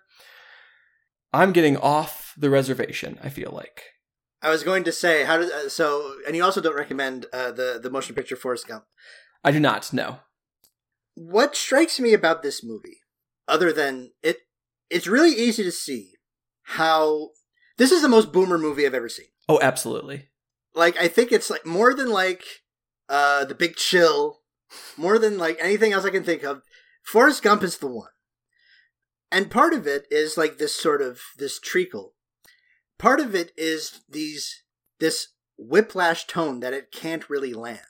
I'm getting off the reservation, I feel like. I was going to say, how does uh, so, and you also don't recommend uh, the, the motion picture Forrest Gump. I do not, no. What strikes me about this movie, other than it, it's really easy to see how this is the most boomer movie I've ever seen. Oh, absolutely. Like, I think it's like more than like uh, The Big Chill, more than like anything else I can think of. Forrest Gump is the one. And part of it is like this sort of, this treacle. Part of it is these, this whiplash tone that it can't really land.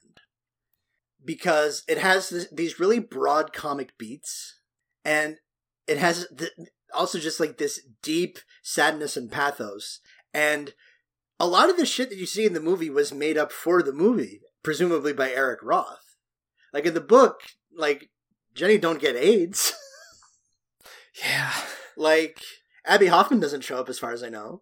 Because it has this, these really broad comic beats, and it has th- also just like this deep sadness and pathos. And a lot of the shit that you see in the movie was made up for the movie, presumably by Eric Roth. Like in the book, like Jenny don't get AIDS. Yeah. Like Abby Hoffman doesn't show up as far as I know.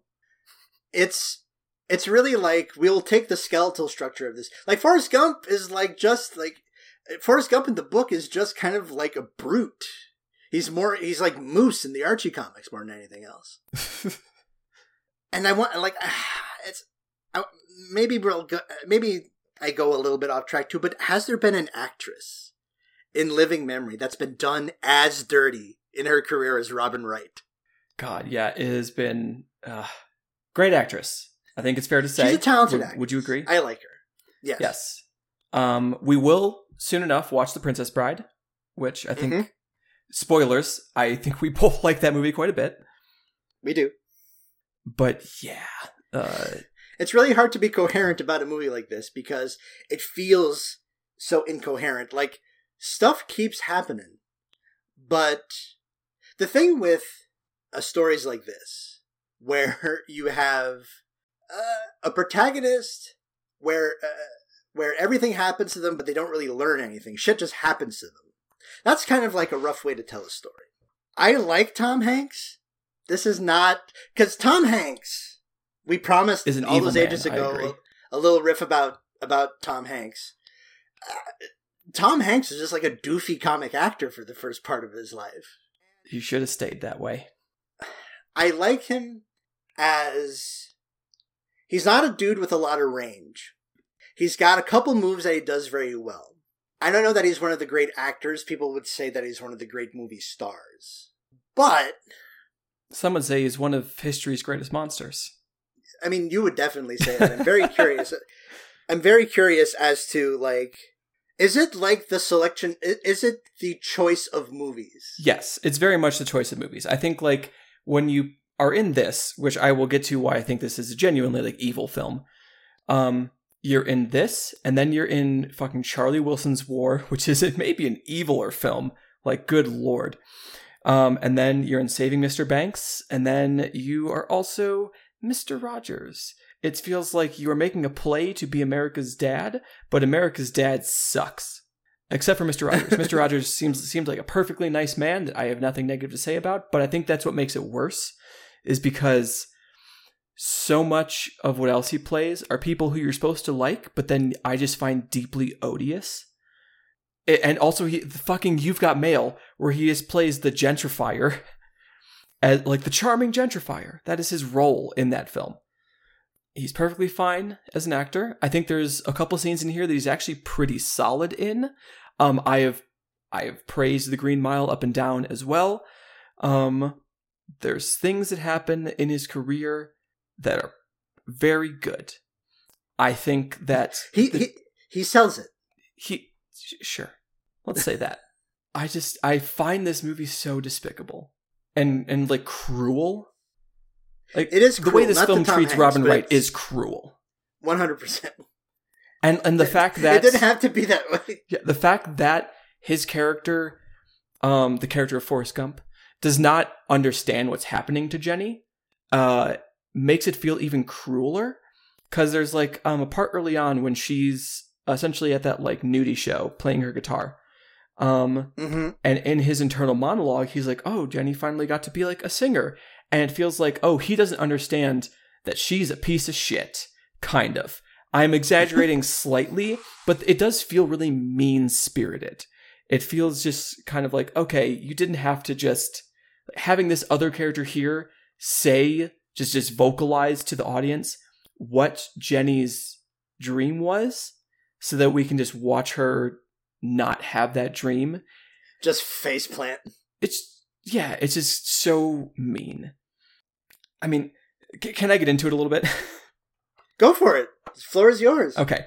It's It's really like, we'll take the skeletal structure of this. Like, Forrest Gump is like just like, Forrest Gump in the book is just kind of like a brute. He's more, he's like Moose in the Archie comics more than anything else. And I want, like, it's, maybe we'll go, maybe I go a little bit off track too, but has there been an actress in living memory that's been done as dirty in her career as Robin Wright? God, yeah, it has been, uh, great actress. I think it's fair to say. She's a talented would, actress. Would you agree? I like her. Yes. Yes. Um, we will soon enough watch The Princess Bride, which I think, mm-hmm. spoilers, I think we both like that movie quite a bit. We do. But yeah. Uh, it's really hard to be coherent about a movie like this because it feels so incoherent. Like, stuff keeps happening. But the thing with uh, stories like this, where you have Uh, a protagonist where uh, where everything happens to them, but they don't really learn anything. Shit just happens to them. That's kind of like a rough way to tell a story. I like Tom Hanks. This is not... Because Tom Hanks, we promised is an all those man, ages ago a, a little riff about, about Tom Hanks. Uh, Tom Hanks is just like a doofy comic actor for the first part of his life. He should have stayed that way. I like him as... He's not a dude with a lot of range. He's got a couple moves that he does very well. I don't know that he's one of the great actors. People would say that he's one of the great movie stars. But... Some would say he's one of history's greatest monsters. I mean, you would definitely say that. I'm very curious. I'm very curious as to, like... Is it like the selection... Is it the choice of movies? Yes, it's very much the choice of movies. I think, like, when you... are in this, which I will get to why I think this is a genuinely like evil film. Um, you're in this, and then you're in fucking Charlie Wilson's War, which is maybe an eviler film. Like, good lord. Um, and then you're in Saving Mister Banks, and then you are also Mister Rogers. It feels like you are making a play to be America's dad, but America's dad sucks. Except for Mister Rogers. Mister Rogers seems seems like a perfectly nice man that I have nothing negative to say about, but I think that's what makes it worse. Is because so much of what else he plays are people who you're supposed to like, but then I just find deeply odious. And also, he the fucking You've Got Mail, where he just plays the gentrifier, as like the charming gentrifier. That is his role in that film. He's perfectly fine as an actor. I think there's a couple scenes in here that he's actually pretty solid in. Um, I have I have praised The Green Mile up and down as well. Um. there's things that happen in his career that are very good. I think that he the, he he sells it. He sure. Let's say that. I just I find this movie so despicable and and like cruel. Like it is the cruel, way this not film to Tom treats Hanks, Robin but Wright it's- is cruel. one hundred percent. And and the fact that it didn't have to be that way. yeah, the fact that his character, um, the character of Forrest Gump, does not understand what's happening to Jenny, uh, makes it feel even crueler. Because there's like um a part early on when she's essentially at that like nudie show playing her guitar, um, Mm-hmm. and in his internal monologue, he's like, "Oh, Jenny finally got to be like a singer," and it feels like, oh, he doesn't understand that she's a piece of shit, kind of. I'm exaggerating slightly, but it does feel really mean-spirited. It feels just kind of like, okay, you didn't have to just having this other character here say, just just vocalize to the audience what Jenny's dream was, so that we can just watch her not have that dream. Just faceplant. It's yeah, it's just so mean. I mean, c- can I get into it a little bit? Go for it. The floor is yours. Okay.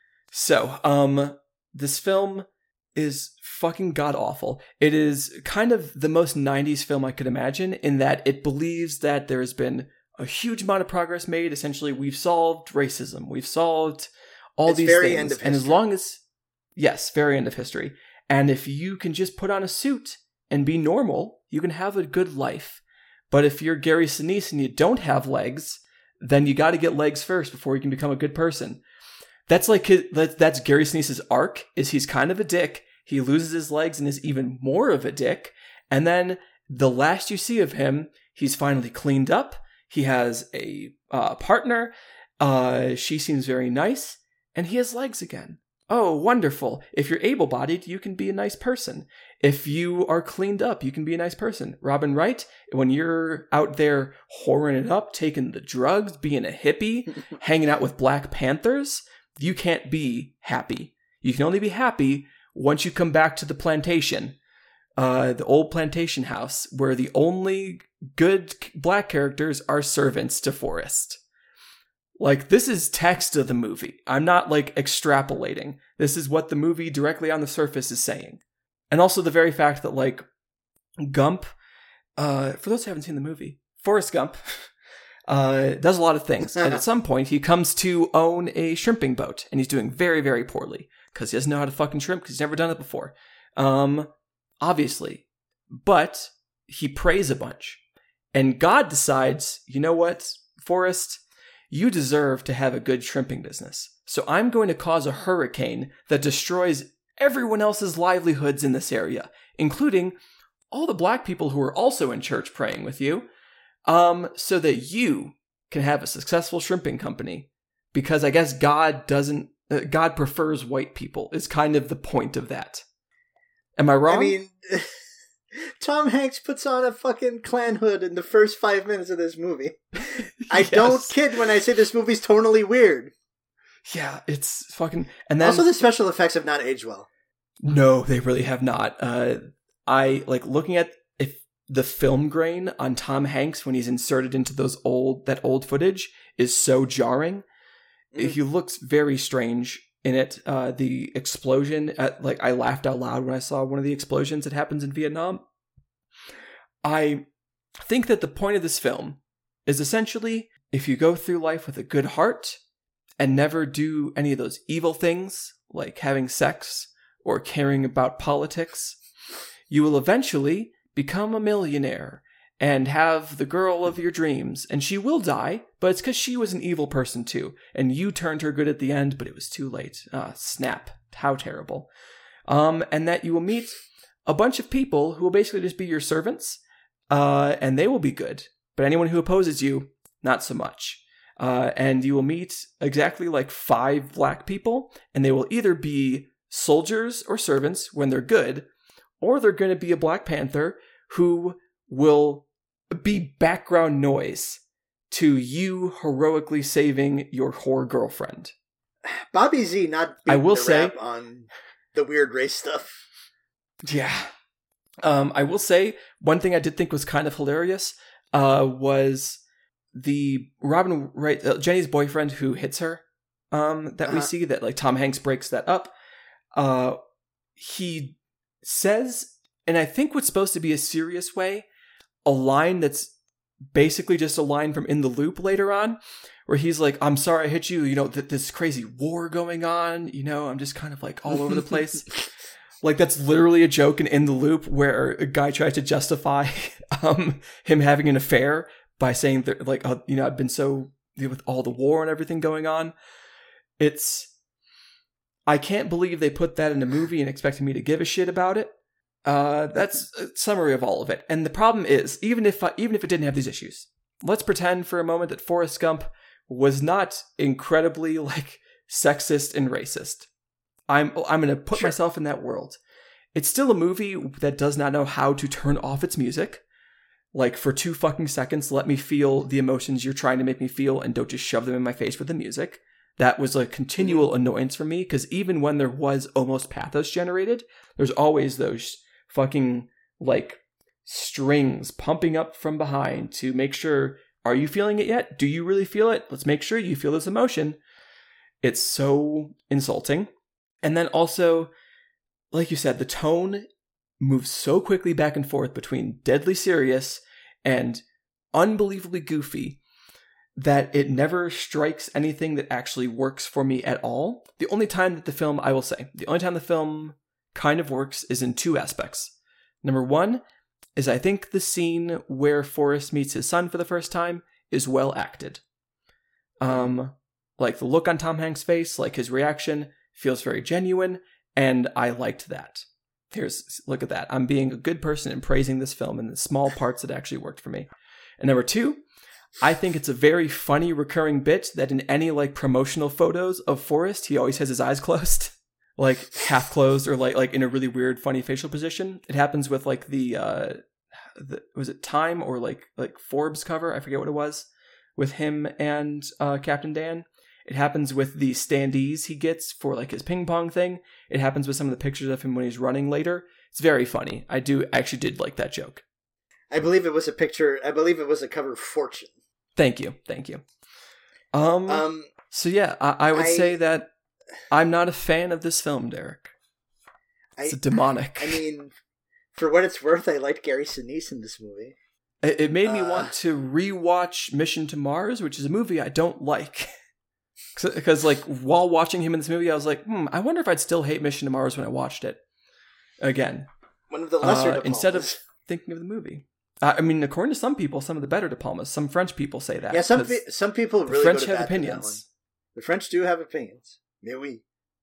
So, um, this film is fucking god-awful. It is kind of the most nineties film I could imagine in that it believes that there has been a huge amount of progress made. Essentially, we've solved racism. We've solved all It's these very things. end of And as history. long as... Yes, very end of history. And if you can just put on a suit and be normal, you can have a good life. But if you're Gary Sinise and you don't have legs, then you got to get legs first before you can become a good person. That's like his, that, that's Gary Sinise's arc. Is he's kind of a dick. He loses his legs and is even more of a dick. And then the last you see of him, he's finally cleaned up. He has a uh, partner. Uh, she seems very nice, and he has legs again. Oh, wonderful. If you're able-bodied, you can be a nice person. If you are cleaned up, you can be a nice person. Robin Wright, when you're out there whoring it up, taking the drugs, being a hippie, hanging out with Black Panthers, you can't be happy. You can only be happy once you come back to the plantation, uh, the old plantation house, where the only good black characters are servants to Forrest. Like, this is text of the movie. I'm not, like, extrapolating. This is what the movie directly on the surface is saying. And also the very fact that, like, Gump, uh, for those who haven't seen the movie, Forrest Gump, uh, does a lot of things. And at some point, he comes to own a shrimping boat, and he's doing very, very poorly, because he doesn't know how to fucking shrimp, because he's never done it before. Um, obviously. But he prays a bunch. And God decides, you know what, Forrest, you deserve to have a good shrimping business. So I'm going to cause a hurricane that destroys everyone else's livelihoods in this area, including all the black people who are also in church praying with you, um, so that you can have a successful shrimping company. Because I guess God doesn't, uh, God prefers white people, is kind of the point of that. Am I wrong? I mean, Tom Hanks puts on a fucking Klan hood in the first five minutes of this movie. I Yes. don't kid when I say this movie's tonally weird. Yeah, it's fucking... And then... Also, the special effects have not aged well. No, they really have not. Uh, I, like, looking at if the film grain on Tom Hanks when he's inserted into those old, that old footage is so jarring. Mm. He looks very strange in it. Uh, the explosion, at, like, I laughed out loud when I saw one of the explosions that happens in Vietnam. I think that the point of this film is essentially, if you go through life with a good heart and never do any of those evil things, like having sex or caring about politics, you will eventually become a millionaire and have the girl of your dreams. And she will die, but it's because she was an evil person too. And you turned her good at the end, but it was too late. Ah, snap. How terrible. Um, and that you will meet a bunch of people who will basically just be your servants, uh, and they will be good. But anyone who opposes you, not so much. Uh, and you will meet exactly like five black people, and they will either be soldiers or servants when they're good, or they're going to be a Black Panther who will be background noise to you heroically saving your whore girlfriend. Bobby Z not I beating will the say- rap on the weird race stuff. Yeah. Um, I will say one thing I did think was kind of hilarious uh, was the Robin Wright, uh, Jenny's boyfriend who hits her. Um, that uh-huh. we see that like Tom Hanks breaks that up. Uh, he says, and I think what's supposed to be a serious way, a line that's basically just a line from In the Loop later on, where he's like, I'm sorry I hit you, you know, th- this crazy war going on, you know, I'm just kind of like all over the place. Like that's literally a joke in In the Loop where a guy tries to justify um, him having an affair by saying that like, uh, you know, I've been so, you know, with all the war and everything going on. It's, I can't believe they put that in a movie and expected me to give a shit about it. Uh, that's a summary of all of it. And the problem is, even if I, even if it didn't have these issues, let's pretend for a moment that Forrest Gump was not incredibly like sexist and racist. I'm I'm going to put sure. myself in that world. It's still a movie that does not know how to turn off its music. Like for two fucking seconds, let me feel the emotions you're trying to make me feel and don't just shove them in my face with the music. That was a continual annoyance for me because even when there was almost pathos generated, there's always those fucking like strings pumping up from behind to make sure, are you feeling it yet? Do you really feel it? Let's make sure you feel this emotion. It's so insulting. And then also, like you said, the tone moves so quickly back and forth between deadly serious and unbelievably goofy that it never strikes anything that actually works for me at all. The only time that the film, I will say, the only time the film kind of works is in two aspects. Number one is I think the scene where Forrest meets his son for the first time is well acted. Um, like the look on Tom Hanks' face, like his reaction feels very genuine, and I liked that. Here's, look at that. I'm being a good person and praising this film and the small parts that actually worked for me. And number two, I think it's a very funny recurring bit that in any like promotional photos of Forrest, he always has his eyes closed, like half closed or like like in a really weird, funny facial position. It happens with like the, uh, the was it Time or like like Forbes cover? I forget what it was with him and uh, Captain Dan. It happens with the standees he gets for like his ping pong thing. It happens with some of the pictures of him when he's running later. It's very funny. I do actually did like that joke. I believe it was a picture. I believe it was a cover of Fortune. Thank you. Thank you. Um, um so yeah, I, I would I, say that I'm not a fan of this film, Derek. It's I, demonic. I mean, for what it's worth, I liked Gary Sinise in this movie. It, it made me uh, want to rewatch Mission to Mars, which is a movie I don't like. Because like while watching him in this movie, I was like, hmm, I wonder if I'd still hate Mission to Mars when I watched it again. One of the lesser uh, instead of thinking of the movie. Uh, I mean, according to some people, some of the better De Palmas. Some French people say that. Yeah, some pe- some people really the French go to have bat opinions. The French do have opinions. Mais oui.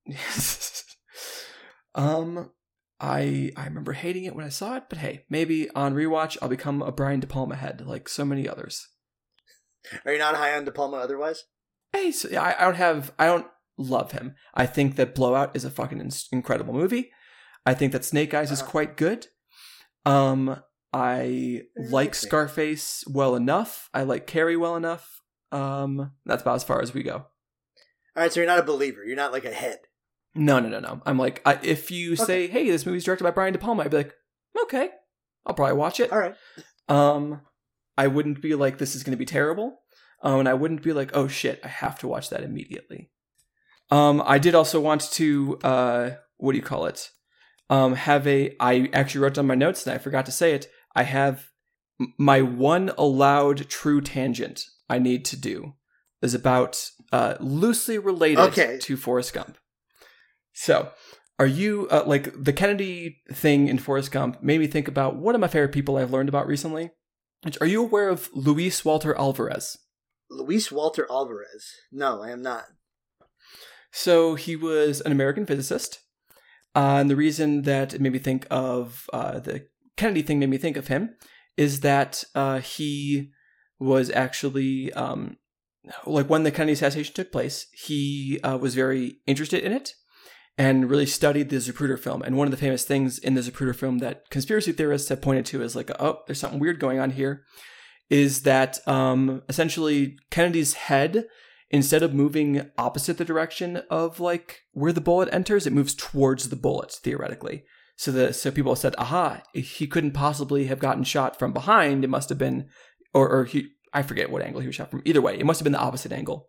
um, I I remember hating it when I saw it, but hey, maybe on rewatch I'll become a Brian De Palma head like so many others. Are you not high on De Palma otherwise? Hey, so I, I don't have I don't love him. I think that Blowout is a fucking in- incredible movie. I think that Snake Eyes uh-huh. is quite good. Um. I like Scarface well enough. I like Carrie well enough. Um, that's about as far as we go. All right, so you're not a believer. You're not like a head. No, no, no, no. I'm like, I, if you okay. say, hey, this movie's directed by Brian De Palma, I'd be like, okay, I'll probably watch it. All right. Um, I wouldn't be like, this is going to be terrible. Um, and I wouldn't be like, oh shit, I have to watch that immediately. Um, I did also want to, uh, what do you call it? Um, have a, I actually wrote down my notes and I forgot to say it. I have my one allowed true tangent I need to do is about uh, loosely related okay. to Forrest Gump. So, are you, uh, like, the Kennedy thing in Forrest Gump made me think about one of my favorite people I've learned about recently. Are you aware of Luis Walter Alvarez? Luis Walter Alvarez? No, I am not. So, he was an American physicist. Uh, and the reason that it made me think of uh, the Kennedy thing made me think of him is that uh, he was actually, um, like when the Kennedy assassination took place, he uh, was very interested in it and really studied the Zapruder film. And one of the famous things in the Zapruder film that conspiracy theorists have pointed to as like, oh, there's something weird going on here, is that um, essentially Kennedy's head, instead of moving opposite the direction of like where the bullet enters, it moves towards the bullet, theoretically. So the so people said, aha, he couldn't possibly have gotten shot from behind. It must have been, or, or he, I forget what angle he was shot from. Either way, it must have been the opposite angle.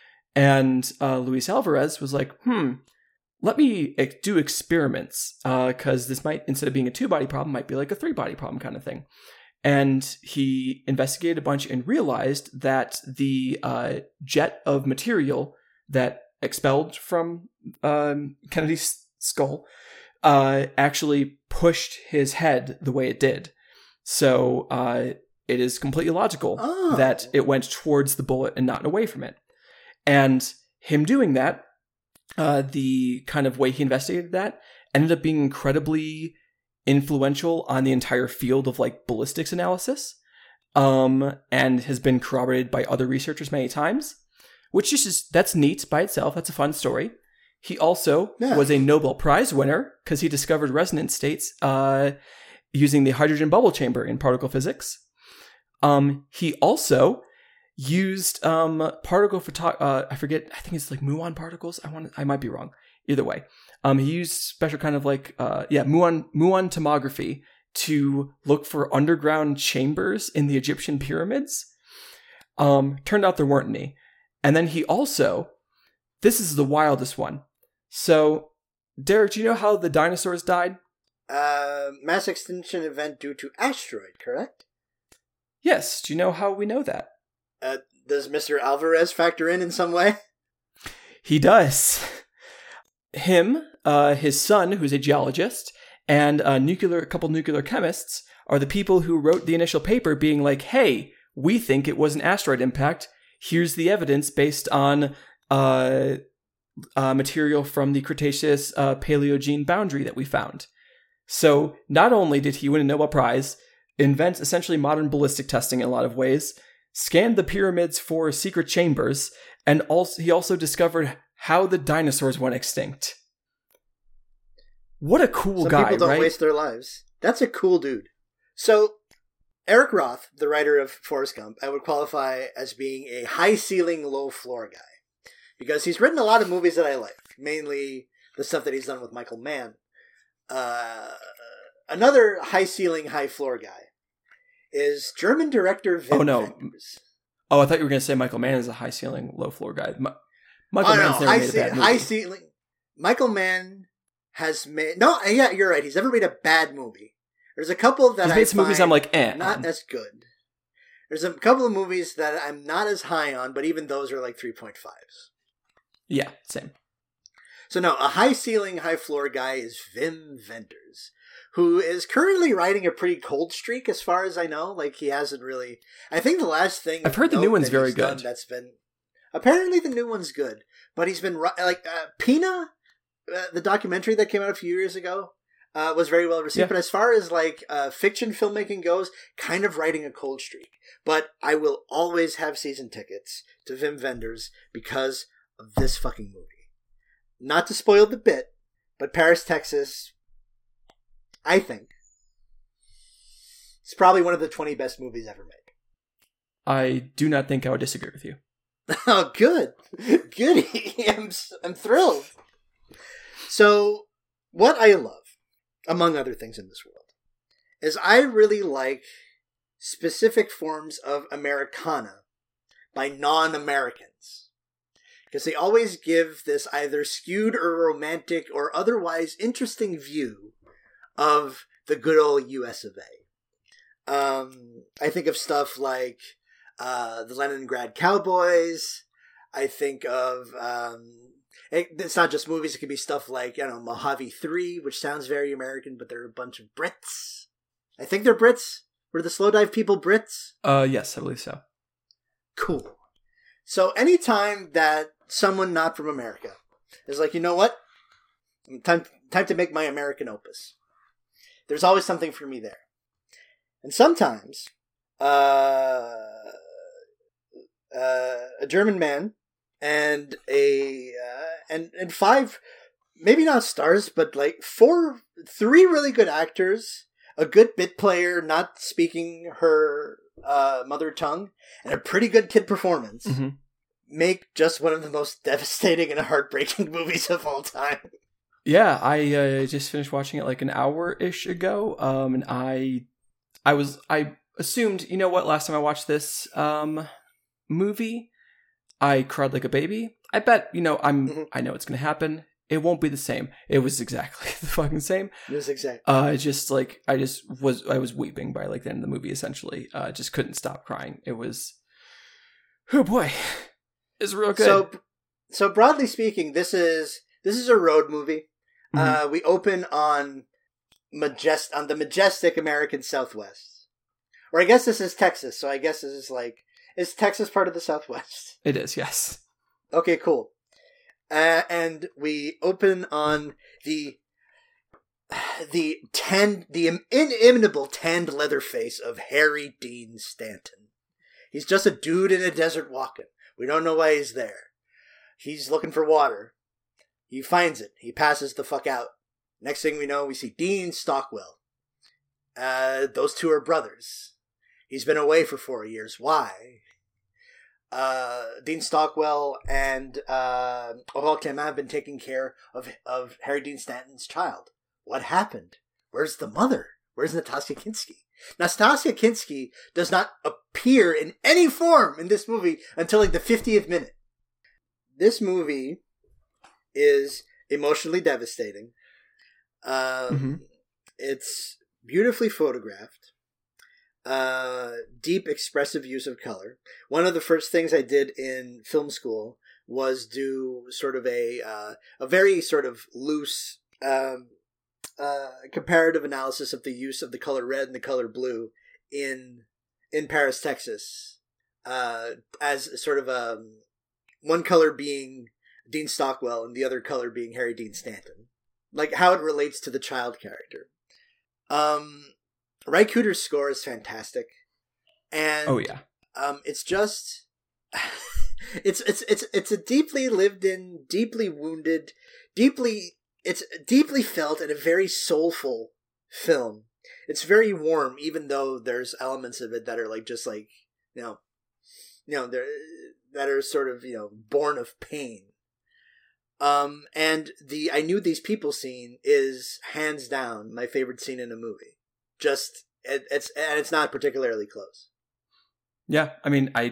And uh, Luis Alvarez was like, hmm, let me ex- do experiments, because uh, this might, instead of being a two-body problem, might be like a three-body problem kind of thing. And he investigated a bunch and realized that the uh, jet of material that expelled from um, Kennedy's skull uh, actually pushed his head the way it did. So uh, it is completely logical oh. that it went towards the bullet and not away from it. And him doing that, uh, the kind of way he investigated that, ended up being incredibly influential on the entire field of like ballistics analysis, um, and has been corroborated by other researchers many times, which is just, that's neat by itself. That's a fun story. He also yeah. was a Nobel Prize winner because he discovered resonance states uh, using the hydrogen bubble chamber in particle physics. Um, he also used um, particle photo- uh, I forget, I think it's like muon particles. I want I might be wrong. Either way. Um, he used special kind of like, uh, yeah, muon, muon tomography to look for underground chambers in the Egyptian pyramids. Um, turned out there weren't any. And then he also, this is the wildest one. So, Derek, do you know how the dinosaurs died? Uh, mass extinction event due to asteroid, correct? Yes. Do you know how we know that? Uh, does Mister Alvarez factor in in some way? He does. Him, uh, his son, who's a geologist, and a nuclear, a couple nuclear chemists are the people who wrote the initial paper being like, hey, we think it was an asteroid impact. Here's the evidence based on uh, uh, material from the Cretaceous uh, Paleogene boundary that we found. So not only did he win a Nobel Prize, invent essentially modern ballistic testing in a lot of ways, scanned the pyramids for secret chambers, and also he also discovered how the dinosaurs went extinct. What a cool Some guy, people don't right? waste their lives. That's a cool dude. So, Eric Roth, the writer of Forrest Gump, I would qualify as being a high-ceiling, low-floor guy. Because he's written a lot of movies that I like. Mainly the stuff that he's done with Michael Mann. Uh, another high-ceiling, high-floor guy is German director Wim Oh, no. Wenders. Oh, I thought you were going to say Michael Mann is a high-ceiling, low-floor guy. My- Michael oh, Mann's no, never high made a bad movie. High ceiling. Michael Mann has made... No, yeah, you're right. He's never made a bad movie. There's a couple that He's I made some find movies I'm like, eh. not on. as good. There's a couple of movies that I'm not as high on, but even those are like three point fives. Yeah, same. So no, a high ceiling, high floor guy is Wim Wenders, who is currently riding a pretty cold streak as far as I know. Like, he hasn't really... I think the last thing... I've heard the new one's very good. That's been... Apparently the new one's good, but he's been... Like, uh, Pina, uh, the documentary that came out a few years ago, uh, was very well received. Yeah. But as far as, like, uh, fiction filmmaking goes, kind of riding a cold streak. But I will always have season tickets to Wim Wenders because of this fucking movie. Not to spoil the bit, but Paris, Texas, I think, it's probably one of the twenty best movies ever made. I do not think I would disagree with you. Oh, good. Goody. I'm, I'm thrilled. So, what I love, among other things in this world, is I really like specific forms of Americana by non-Americans. Because they always give this either skewed or romantic or otherwise interesting view of the good old U S of A. Um, I think of stuff like uh, the Leningrad Cowboys. I think of... Um, it, it's not just movies. It could be stuff like, you know, Mojave three, which sounds very American, but they're a bunch of Brits. I think they're Brits. Were the Slow Dive people Brits? Uh, yes, I believe so. Cool. So anytime that someone not from America is like, you know what? Time, time to make my American opus. There's always something for me there. And sometimes, uh, uh, a German man and a, uh, and, and five, maybe not stars, but like four, three really good actors, a good bit player not speaking her uh, mother tongue, and a pretty good kid performance, mm-hmm. make just one of the most devastating and heartbreaking movies of all time. Yeah, I uh, just finished watching it like an hour-ish ago, um, and I, I was, I assumed, you know what, last time I watched this um, movie, I cried like a baby. I bet, you know, I'm, mm-hmm. I know it's going to happen. It won't be the same. It was exactly the fucking same. It was exactly. Uh, just like, I just was, I was weeping by like the end of the movie, essentially. Uh, just couldn't stop crying. It was, oh boy, it's real good. So, so broadly speaking, this is, this is a road movie. Mm-hmm. Uh, we open on majest on the majestic American Southwest, or I guess this is Texas. So I guess this is like, is Texas part of the Southwest? It is, yes. Okay, cool. Uh, and we open on the the tan the inimitable tanned leather face of Harry Dean Stanton. He's just a dude in a desert walking. We don't know why he's there. He's looking for water. He finds it. He passes the fuck out. Next thing we know, we see Dean Stockwell. Uh, those two are brothers. He's been away for four years. Why? Uh, Dean Stockwell and uh, Aurel Clément have been taking care of of Harry Dean Stanton's child. What happened? Where's the mother? Where's Nastassja Kinski? Nastassja Kinski does not appear in any form in this movie until like the fiftieth minute. This movie is emotionally devastating. Um, mm-hmm. It's beautifully photographed. Uh, deep expressive use of color. One of the first things I did in film school was do sort of a uh, a very sort of loose um, uh, comparative analysis of the use of the color red and the color blue in in Paris, Texas, uh, as sort of a one color being Dean Stockwell and the other color being Harry Dean Stanton, like how it relates to the child character. Um. Ry Cooder's score is fantastic, and oh yeah, um, it's just it's it's it's it's a deeply lived in, deeply wounded, deeply it's deeply felt and a very soulful film. It's very warm, even though there's elements of it that are like just like you know, you know, they're that are sort of you know born of pain. Um, and the I Knew These People scene is hands down my favorite scene in a movie. Just it, it's and it's not particularly close. Yeah, I mean, I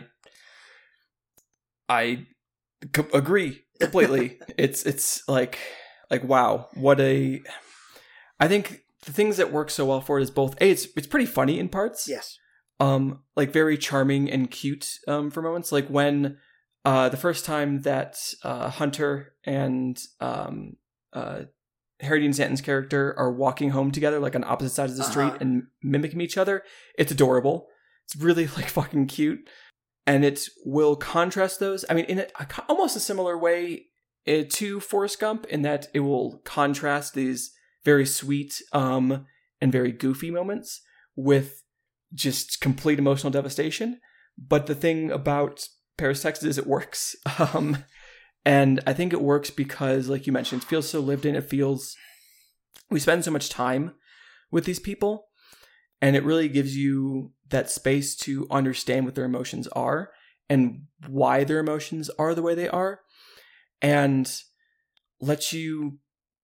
I co- agree completely. it's it's like like wow, what a. I think the things that work so well for it is both a it's it's pretty funny in parts. Yes. Um, like very charming and cute. Um, for moments like when uh the first time that uh Hunter and um uh. Harry Dean Stanton's character are walking home together, like on opposite sides of the street uh-huh. and mimicking each other. It's adorable. It's really like fucking cute. And it will contrast those. I mean, in a, a, almost a similar way uh, to Forrest Gump in that it will contrast these very sweet um, and very goofy moments with just complete emotional devastation. But the thing about Paris, Texas is it works. Um, And I think it works because, like you mentioned, it feels so lived in. It feels, we spend so much time with these people, and it really gives you that space to understand what their emotions are and why their emotions are the way they are, and lets you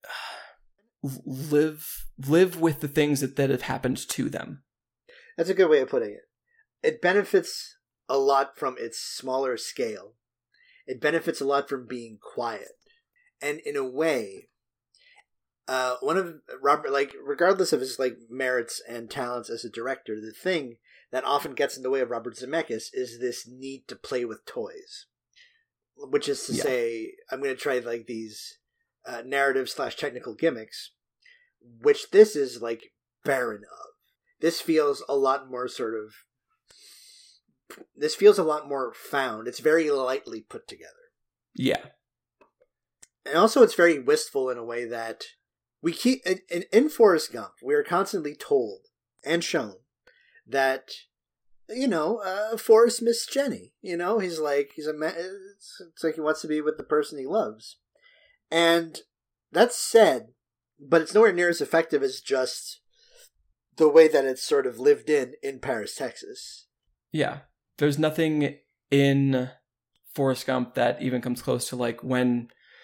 live live with the things that, that have happened to them. That's a good way of putting it. It benefits a lot from its smaller scale. It benefits a lot from being quiet. And in a way, uh, one of Robert, like, regardless of his, like, merits and talents as a director, the thing that often gets in the way of Robert Zemeckis is this need to play with toys. Which is to yeah. say, I'm going to try, like, these uh, narrative slash technical gimmicks, which this is, like, barren of. This feels a lot more sort of This feels a lot more found. It's very lightly put together. Yeah. And also it's very wistful in a way that we keep... In, in Forrest Gump, we are constantly told and shown that, you know, uh, Forrest missed Jenny. You know, he's like, he's a man, it's, it's like he wants to be with the person he loves. And that's said, but it's nowhere near as effective as just the way that it's sort of lived in in Paris, Texas. Yeah. There's nothing in Forrest Gump that even comes close to like when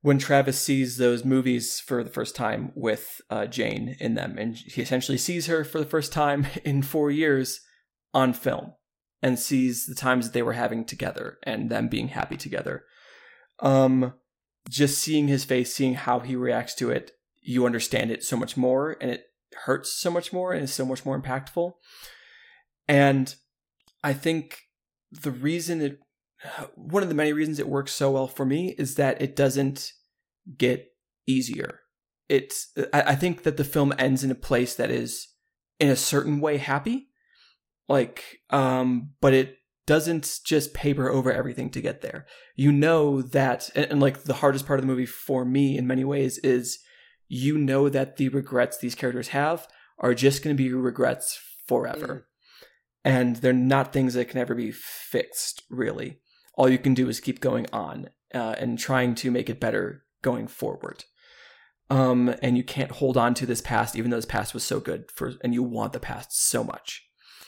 when Travis sees those movies for the first time with uh, Jane in them, and he essentially sees her for the first time in four years on film, and sees the times that they were having together and them being happy together. Um, just seeing his face, seeing how he reacts to it, you understand it so much more, and it hurts so much more, and is so much more impactful. And I think the reason it, one of the many reasons it works so well for me is that it doesn't get easier. It's, I, I think that the film ends in a place that is in a certain way happy, like, um, but it doesn't just paper over everything to get there. You know that, and, and like the hardest part of the movie for me in many ways is, you know that the regrets these characters have are just going to be regrets forever. Mm. And they're not things that can ever be fixed, really. All you can do is keep going on uh, and trying to make it better going forward. Um, and you can't hold on to this past, even though this past was so good, for, and you want the past so much.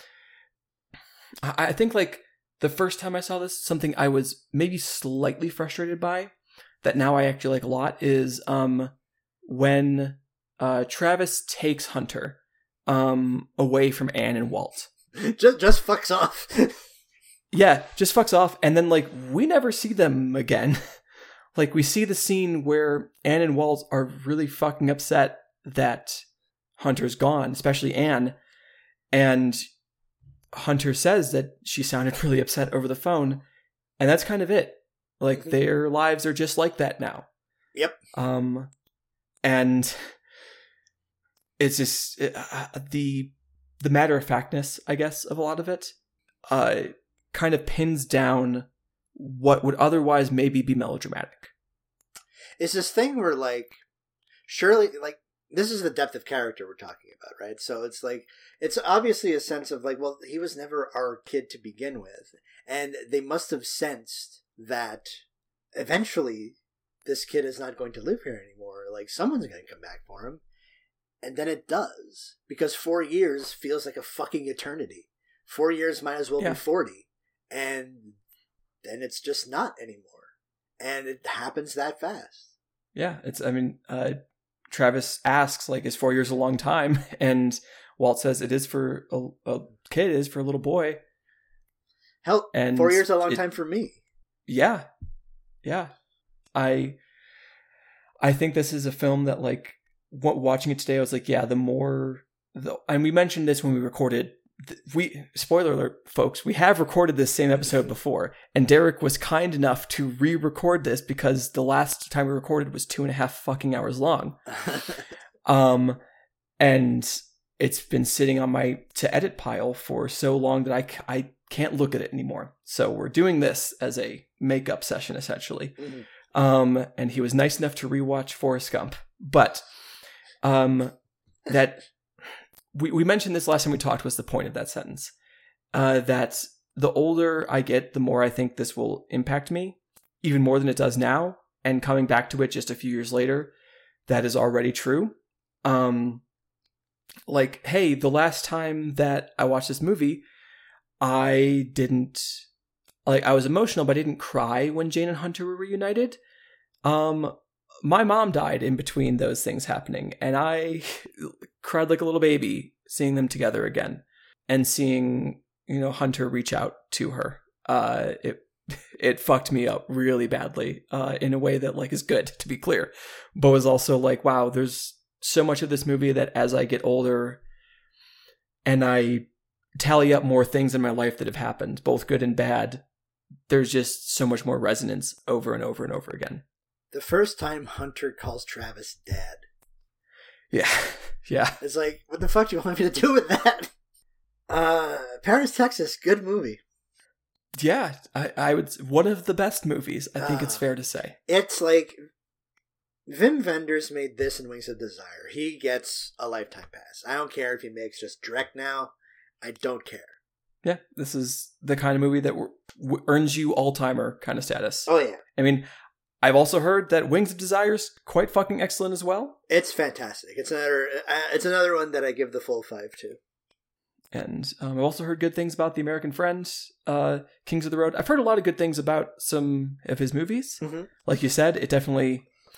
I, I think like the first time I saw this, something I was maybe slightly frustrated by, that now I actually like a lot, is um, when uh, Travis takes Hunter um, away from Anne and Walt. Just, just fucks off. Yeah, just fucks off. And then, like, we never see them again. Like, we see the scene where Anne and Walt are really fucking upset that Hunter's gone, especially Anne. And Hunter says that she sounded really upset over the phone. And that's kind of it. Like, mm-hmm. their lives are just like that now. Yep. Um, and it's just uh, the... the matter-of-factness, I guess, of a lot of it, uh, kind of pins down what would otherwise maybe be melodramatic. It's this thing where, like, surely, like, this is the depth of character we're talking about, right? So it's like, it's obviously a sense of, like, well, he was never our kid to begin with. And they must have sensed that eventually this kid is not going to live here anymore. Like, someone's going to come back for him. And then it does, because four years feels like a fucking eternity. Four years might as well yeah. be forty. And then it's just not anymore. And it happens that fast. Yeah, it's, I mean, uh, Travis asks, like, is four years a long time? And Walt says it is for a, a kid, it is for a little boy. Hell, and four years is a long it, time for me. Yeah. Yeah. I, I think this is a film that, like, watching it today, I was like, yeah, the more, the, and we mentioned this when we recorded, we, spoiler alert, folks, we have recorded this same episode before, and Derek was kind enough to re-record this because the last time we recorded was two and a half fucking hours long. um, and it's been sitting on my to edit pile for so long that I, I can't look at it anymore. So we're doing this as a makeup session, essentially. Mm-hmm. Um, and he was nice enough to rewatch Forrest Gump, but Um, that we, we mentioned this last time we talked was the point of that sentence, uh, that the older I get, the more I think this will impact me, even more than it does now. And coming back to it just a few years later, that is already true. Um, like, hey, the last time that I watched this movie, I didn't, like, I was emotional, but I didn't cry when Jane and Hunter were reunited. Um, My mom died in between those things happening, and I cried like a little baby seeing them together again, and seeing, you know, Hunter reach out to her. Uh, it it fucked me up really badly, uh, in a way that, like, is good, to be clear, but was also like, wow, there's so much of this movie that as I get older, and I tally up more things in my life that have happened, both good and bad, there's just so much more resonance over and over and over again. The first time Hunter calls Travis dad. Yeah. Yeah. It's like, what the fuck do you want me to do with that? Uh, Paris, Texas, good movie. Yeah, I, I would, one of the best movies, I think uh, it's fair to say. It's like, Wim Wenders made this in Wings of Desire. He gets a lifetime pass. I don't care if he makes just Drek now. I don't care. Yeah, this is the kind of movie that w- w- earns you all-timer kind of status. Oh, yeah. I mean, I've also heard that Wings of Desire is quite fucking excellent as well. It's fantastic. It's another uh, it's another one that I give the full five to. And um, I've also heard good things about The American Friend, uh, Kings of the Road. I've heard a lot of good things about some of his movies. Mm-hmm. Like you said, it definitely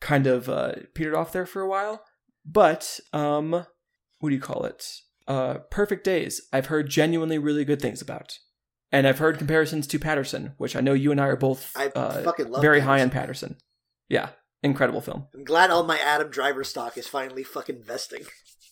kind of uh, petered off there for a while. But um, what do you call it? Uh, Perfect Days. I've heard genuinely really good things about, and I've heard comparisons to Patterson, which I know you and I are both I uh, fucking love very Patterson. high on Patterson. Yeah, incredible film. I'm glad all my Adam Driver stock is finally fucking vesting.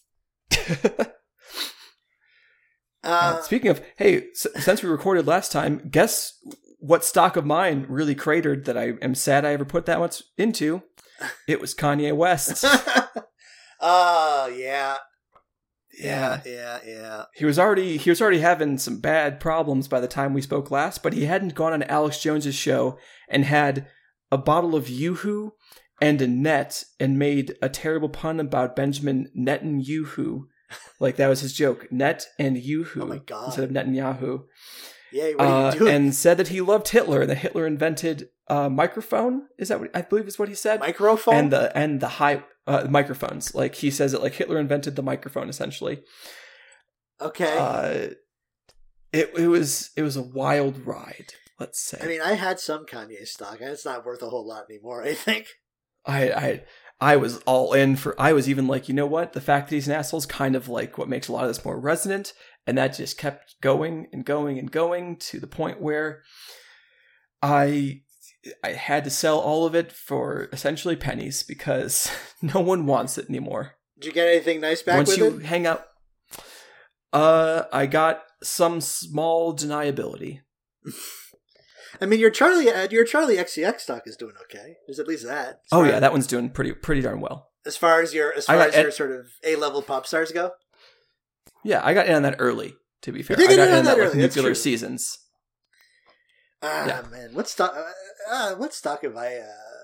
uh, uh, speaking of, hey, s- since we recorded last time, guess what stock of mine really cratered that I am sad I ever put that much into? It was Kanye West. Oh, yeah. Yeah. Yeah, yeah. He was already he was already having some bad problems by the time we spoke last, but he hadn't gone on Alex Jones's show and had a bottle of Yoo-hoo and a net and made a terrible pun about Benjamin Netanyahu. Like that was his joke. Net and Yoo-hoo Oh my God. instead of Netanyahu. Yeah, what are Uh, you doing? and said that he loved Hitler and that Hitler invented a microphone. Is that what I believe is what he said? Microphone? And the and the high uh, microphones. Like he says it like Hitler invented the microphone essentially. Okay. Uh, it it was it was a wild ride. Let's say. I mean, I had some Kanye stock, and it's not worth a whole lot anymore, I think. I I I was all in for. I was even like, you know what? The fact that he's an asshole is kind of like what makes a lot of this more resonant, and that just kept going and going and going to the point where I I had to sell all of it for essentially pennies because no one wants it anymore. Did you get anything nice back Once with you it? hang out, uh, I got some small deniability. I mean, your Charlie, uh, your Charlie X C X stock is doing okay. There's at least that. As Oh far yeah, as- that one's doing pretty pretty darn well. As far as your, as I far got as your Ed- sort of A-level pop stars go. Yeah, I got in on that early. To be fair, did I get got in in on on that that like early, that's nuclear true. seasons. Ah, Yeah. man, what stock? Uh, uh, what stock have I?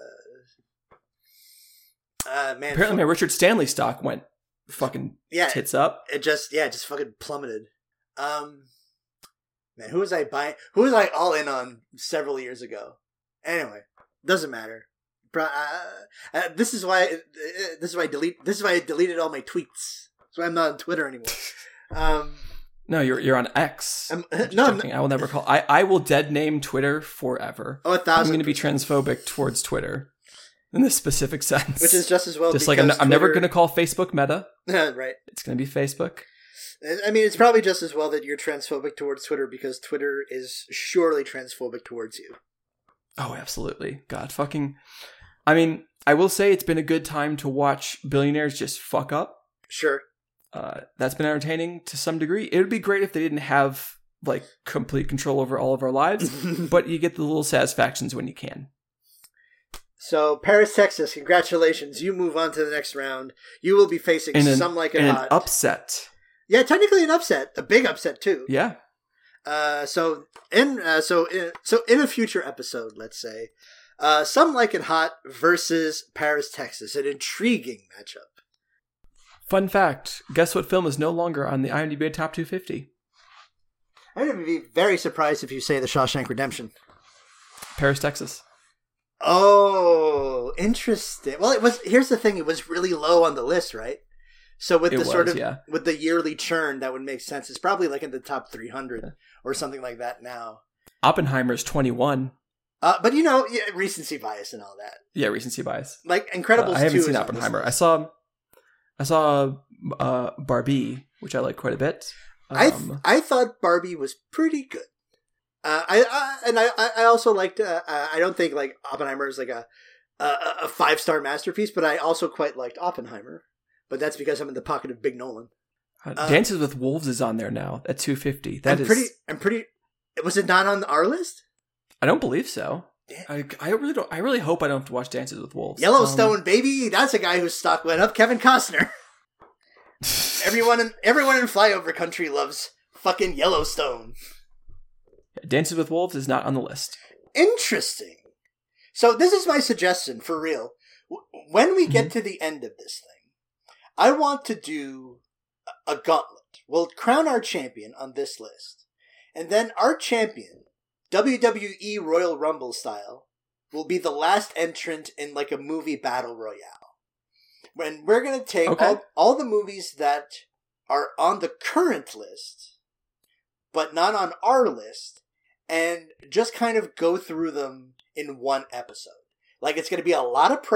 Uh, uh man, Apparently, my Richard Stanley stock went fucking yeah, tits up. it just yeah, it just fucking plummeted. Um, man, who was I buying? Who was I all in on several years ago? Anyway, doesn't matter. Bro, uh, uh, this is why. Uh, this is why I delete. This is why I deleted all my tweets. That's why I'm not on Twitter anymore. Um, No, you're you're on X. I'm, I'm just no, I'm, joking. I will never call. I, I will dead name Twitter forever. oh, a I'm thousand. going to be transphobic towards Twitter in this specific sense. which is just as well. just like I'm, because I'm never Twitter- going to call Facebook Meta. right. It's going to be Facebook. I mean, it's probably just as well that you're transphobic towards Twitter because Twitter is surely transphobic towards you. Oh, absolutely. God, fucking. I mean, I will say it's been a good time to watch billionaires just fuck up. Sure. Uh, that's been entertaining to some degree. It would be great if they didn't have like complete control over all of our lives, but you get the little satisfactions when you can. So, Paris, Texas, congratulations. You move on to the next round. You will be facing And an, Some Like It and Hot. an upset. Yeah, technically an upset. A big upset, too. Yeah. Uh, so, in, uh, so, in, so in a future episode, let's say, uh, Some Like It Hot versus Paris, Texas. An intriguing matchup. Fun fact, guess what film is no longer on the IMDb Top two fifty? I'm going to be very surprised if you say The Shawshank Redemption. Paris, Texas. Oh, interesting. Well, it was. Here's the thing: it was really low on the list, right? So with It the sort was, of yeah. with the yearly churn, that would make sense. It's probably like in the top three hundred Yeah. or something like that now. Oppenheimer's twenty-one. Uh, but you know, yeah, recency bias and all that. Yeah, recency bias. Like Incredibles Uh, I haven't two seen is on this Oppenheimer. I list. saw, I saw uh, Barbie, which I like quite a bit. I th- Um, I thought Barbie was pretty good. Uh, I, I and I I also liked. Uh, I don't think like Oppenheimer is like a a, a five star masterpiece, but I also quite liked Oppenheimer. But that's because I'm in the pocket of Big Nolan. uh, Dances with Wolves is on there now at two fifty. That I'm is, pretty. I'm pretty. Was it not on our list? I don't believe so. Damn. I, I really don't. I really hope I don't have to watch Dances with Wolves. Yellowstone, Um, baby. That's a guy whose stock went up. Kevin Costner. everyone in everyone in Flyover Country loves fucking Yellowstone. Dances with Wolves is not on the list. Interesting. So this is my suggestion for real. W- When we get to the end of this thing, I want to do a a gauntlet. We'll crown our champion on this list, and then our champion, W W E Royal Rumble style, will be the last entrant in like a movie battle royale. When we're gonna take Okay. all, all the movies that are on the current list, but not on our list, and just kind of go through them in one episode. Like, it's going to be a lot of prep,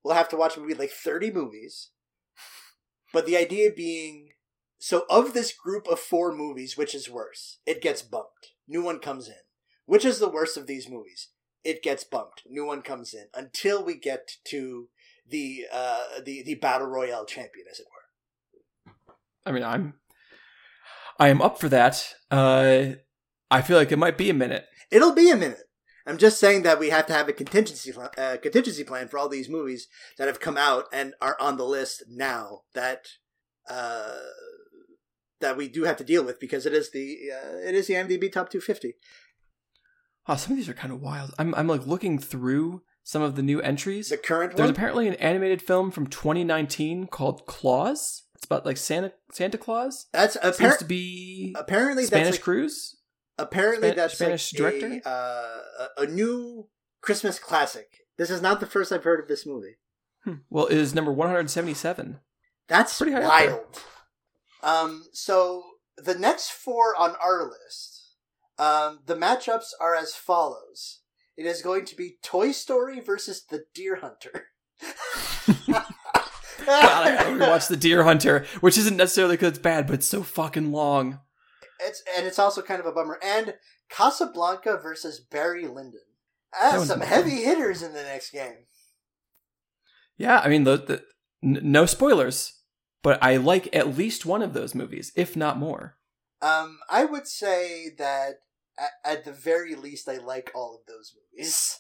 we'll have to watch maybe like thirty movies. But the idea being, so of this group of four movies, which is worse? It gets bumped. New one comes in. Which is the worst of these movies? It gets bumped. New one comes in. Until we get to the uh, the, the Battle Royale champion, as it were. I mean, I'm... I am up for that. Uh, I feel like it might be a minute. It'll be a minute. I'm just saying that we have to have a contingency uh, contingency plan for all these movies that have come out and are on the list now that uh, that we do have to deal with because it is the uh, it is the IMDb Top two fifty. Oh, some of these are kind of wild. I'm I'm like looking through some of the new entries. The current There's one? apparently an animated film from twenty nineteen called Claus. It's about like Santa Santa Claus. That's appar- seems to be apparently Spanish that's like, Cruise. Apparently, Span- that's Spanish like director? A, uh, a, a new Christmas classic. This is not the first I've heard of this movie. Hmm. Well, it is number one hundred seventy-seven. That's pretty high wild. Um, so the next four on our list, um, the matchups are as follows. It is going to be Toy Story versus The Deer Hunter. God, I gotta rewatch The Deer Hunter, which isn't necessarily because it's bad, but it's so fucking long. It's and it's also kind of a bummer. And Casablanca versus Barry Lyndon. That's That some was- heavy hitters in the next game. Yeah, I mean, the, the n- no spoilers, but I like at least one of those movies, if not more. Um, I would say that at, at the very least, I like all of those movies.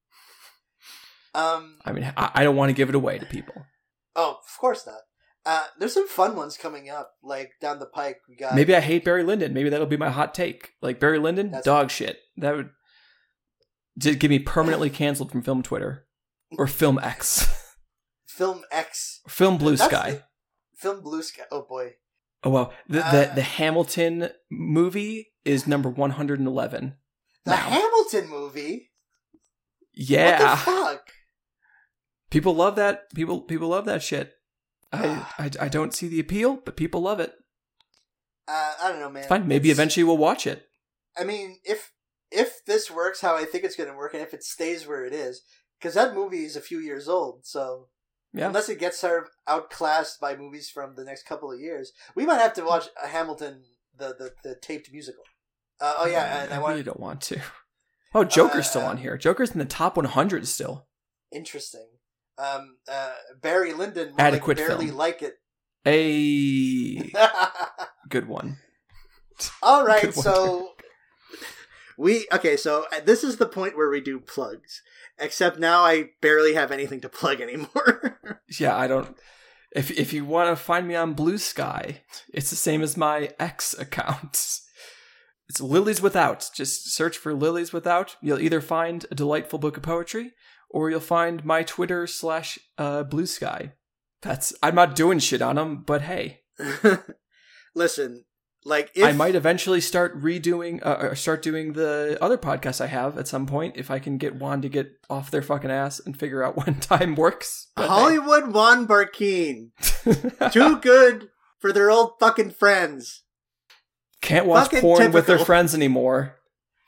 Um, I mean, I, I don't want to give it away to people. oh, of course not. Uh, there's some fun ones coming up, like down the pike. We got Maybe I hate Barry Lyndon. Maybe that'll be my hot take. Like, Barry Lyndon, That's- dog shit. That would just get me permanently canceled from Film Twitter. Or Film X. Film X, Film Blue That's Sky. the- Film Blue Sky. Oh boy, Oh, wow. The, Uh, the, the Hamilton movie is number one hundred eleven. the now. Hamilton movie. Yeah. What the fuck? People love that. People people love that shit. I, I, I don't see the appeal, but people love it. Uh, I don't know, man. It's fine. Maybe It's- eventually we'll watch it. I mean, if if this works how I think it's going to work, and if it stays where it is, because that movie is a few years old, so Yeah. unless it gets sort of outclassed by movies from the next couple of years, we might have to watch a Hamilton, the the, the taped musical. Uh, oh yeah, and I, I want really don't want to. Oh, Joker's Uh, still on here. Joker's in the top one hundred still. interesting. Um, uh, Barry Lyndon would Adequate like barely film. like it. A good one. All right, Good one, so we okay. So uh, this is the point where we do plugs. Except now I barely have anything to plug anymore. Yeah, I don't. If if you want to find me on Blue Sky, it's the same as my X account. It's Lilies Without. Just search for Lilies Without. You'll either find a delightful book of poetry, or you'll find my Twitter slash uh, Blue Sky. That's I'm not doing shit on them, but hey, Listen, like if I might eventually start redoing, uh, or start doing the other podcasts I have at some point if I can get Juan to get off their fucking ass and figure out when time works. But hey. Hollywood Juan Barkeen, too good for their old fucking friends. Can't watch Fucking porn with their typical. friends anymore.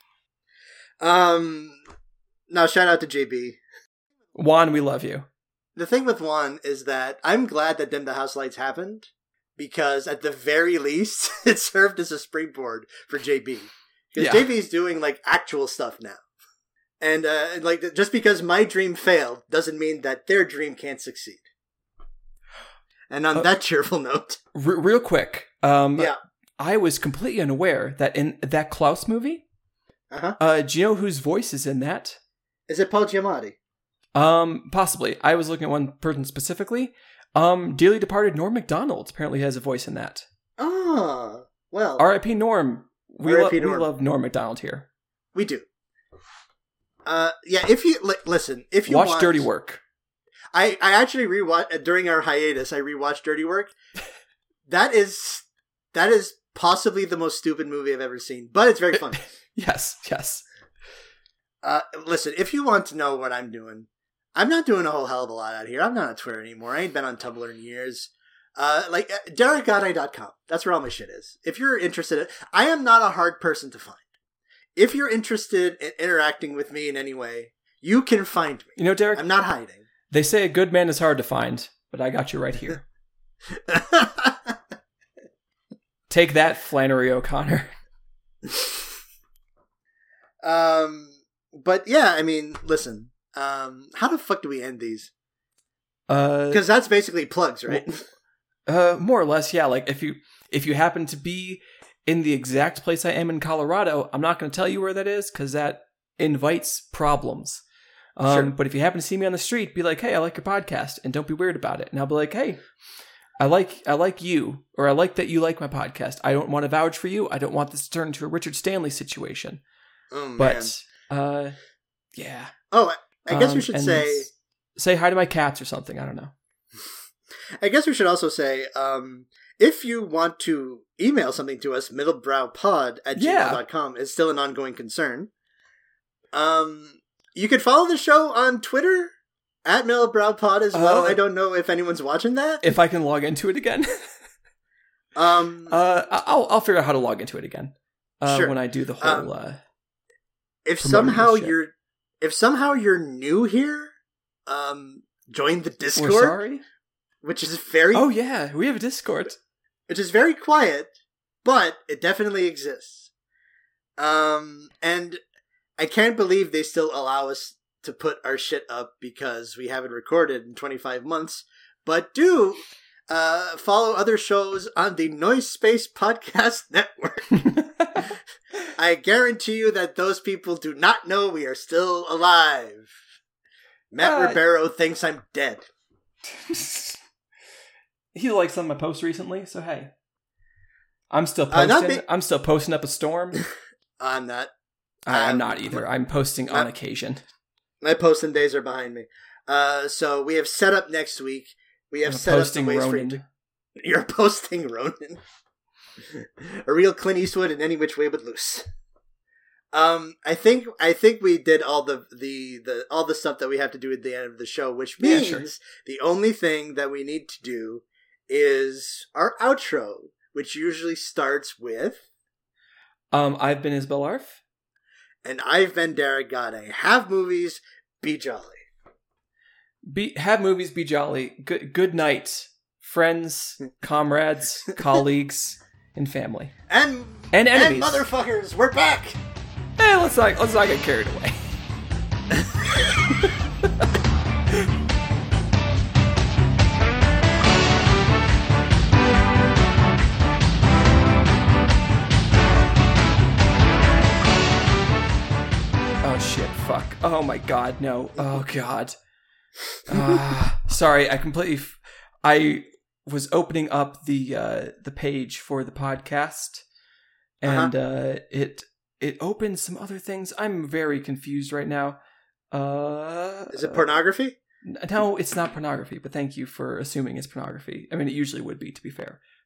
Um, now shout out to J B. Juan, we love you. The thing with Juan is that I'm glad that Dim the House Lights happened because at the very least it served as a springboard for J B. Because Yeah. J B's doing like actual stuff now. And uh, like just because my dream failed doesn't mean that their dream can't succeed. And on Uh, that cheerful note, R- real quick, um, yeah. I was completely unaware that in that Klaus movie, Uh-huh. uh, do you know whose voice is in that? Is it Paul Giamatti? Um, possibly. I was looking at one person specifically. Um, dearly departed Norm Macdonald apparently has a voice in that. Ah, well, R I P Norm. We, R I lo- P we Norm. love Norm Macdonald here. we do. Uh, yeah, if you li- listen, if you Watch want, Dirty Work. I, I actually rewatched during our hiatus. I rewatched Dirty Work. That is that is possibly the most stupid movie I've ever seen, but it's very funny. Yes, yes. Uh, listen, if you want to know what I'm doing, I'm not doing a whole hell of a lot out here. I'm not on Twitter anymore. I ain't been on Tumblr in years. Uh, like uh, Derek Godai dot com. That's where all my shit is. If you're interested, in, I am not a hard person to find. If you're interested in interacting with me in any way, you can find me. You know, Derek, I'm not hiding. They say a good man is hard to find, but I got you right here. Take that, Flannery O'Connor. um, but yeah, I mean, listen. Um, how the fuck do we end these? Uh, Because that's basically plugs, right? Uh, more or less, yeah. Like if you if you happen to be in the exact place I am in Colorado, I'm not going to tell you where that is because that invites problems. Um, Sure. But if you happen to see me on the street, be like, "Hey, I like your podcast," and don't be weird about it. And I'll be like, "Hey, I like I like you, or I like that you like my podcast. I don't want to vouch for you. I don't want this to turn into a Richard Stanley situation." Oh man. But uh, yeah. Oh, I I guess we Um, should and say. s- say hi to my cats or something. I don't know. I guess we should also say, um, if you want to email something to us, middlebrowpod at Yeah. gmail dot com is still an ongoing concern. Um, you can follow the show on Twitter at middlebrowpod as well. Uh, I don't know if anyone's watching that. If I can log into it again, um, uh, I- I'll I'll figure out how to log into it again uh, Sure. when I do the whole. Uh, if promoting somehow this shit. you're if somehow you're new here, um, join the we're Discord, sorry. which is very Oh yeah, we have a Discord. which is very quiet, but it definitely exists. Um, and I can't believe they still allow us to put our shit up because we haven't recorded in twenty-five months. But do uh, follow other shows on the Noise Space Podcast Network. I guarantee you that those people do not know we are still alive. Matt Uh, Ribeiro thinks I'm dead. He liked some of my posts recently, so hey, I'm still Uh, not posting. be- I'm still posting up a storm. I'm not. I, I'm Um, not either. I'm posting on not- occasion. My posting days are behind me. Uh, so we have set up next week. We have I'm set posting up the ways for you Ronin. to. You're posting Ronin, a real Clint Eastwood in any which way but loose. Um, I think I think we did all the, the the all the stuff that we have to do at the end of the show, which Yeah, means sure. the only thing that we need to do is our outro, which usually starts with. Um, I've been Isabel Arf. And I've been Derek Gade. Have movies, be jolly. Be have movies, be jolly. Good good night, friends, comrades, colleagues, and family, And and enemies. And motherfuckers, we're back. Eh, let's not let's not get carried away. Oh shit! Fuck! Oh my god! No! Oh god! Uh, sorry, I completely. F- I was opening up the uh, the page for the podcast, and uh, it it opened some other things. I'm very confused right now. Uh, Is it pornography? No, it's not pornography. But thank you for assuming it's pornography. I mean, it usually would be, to be fair.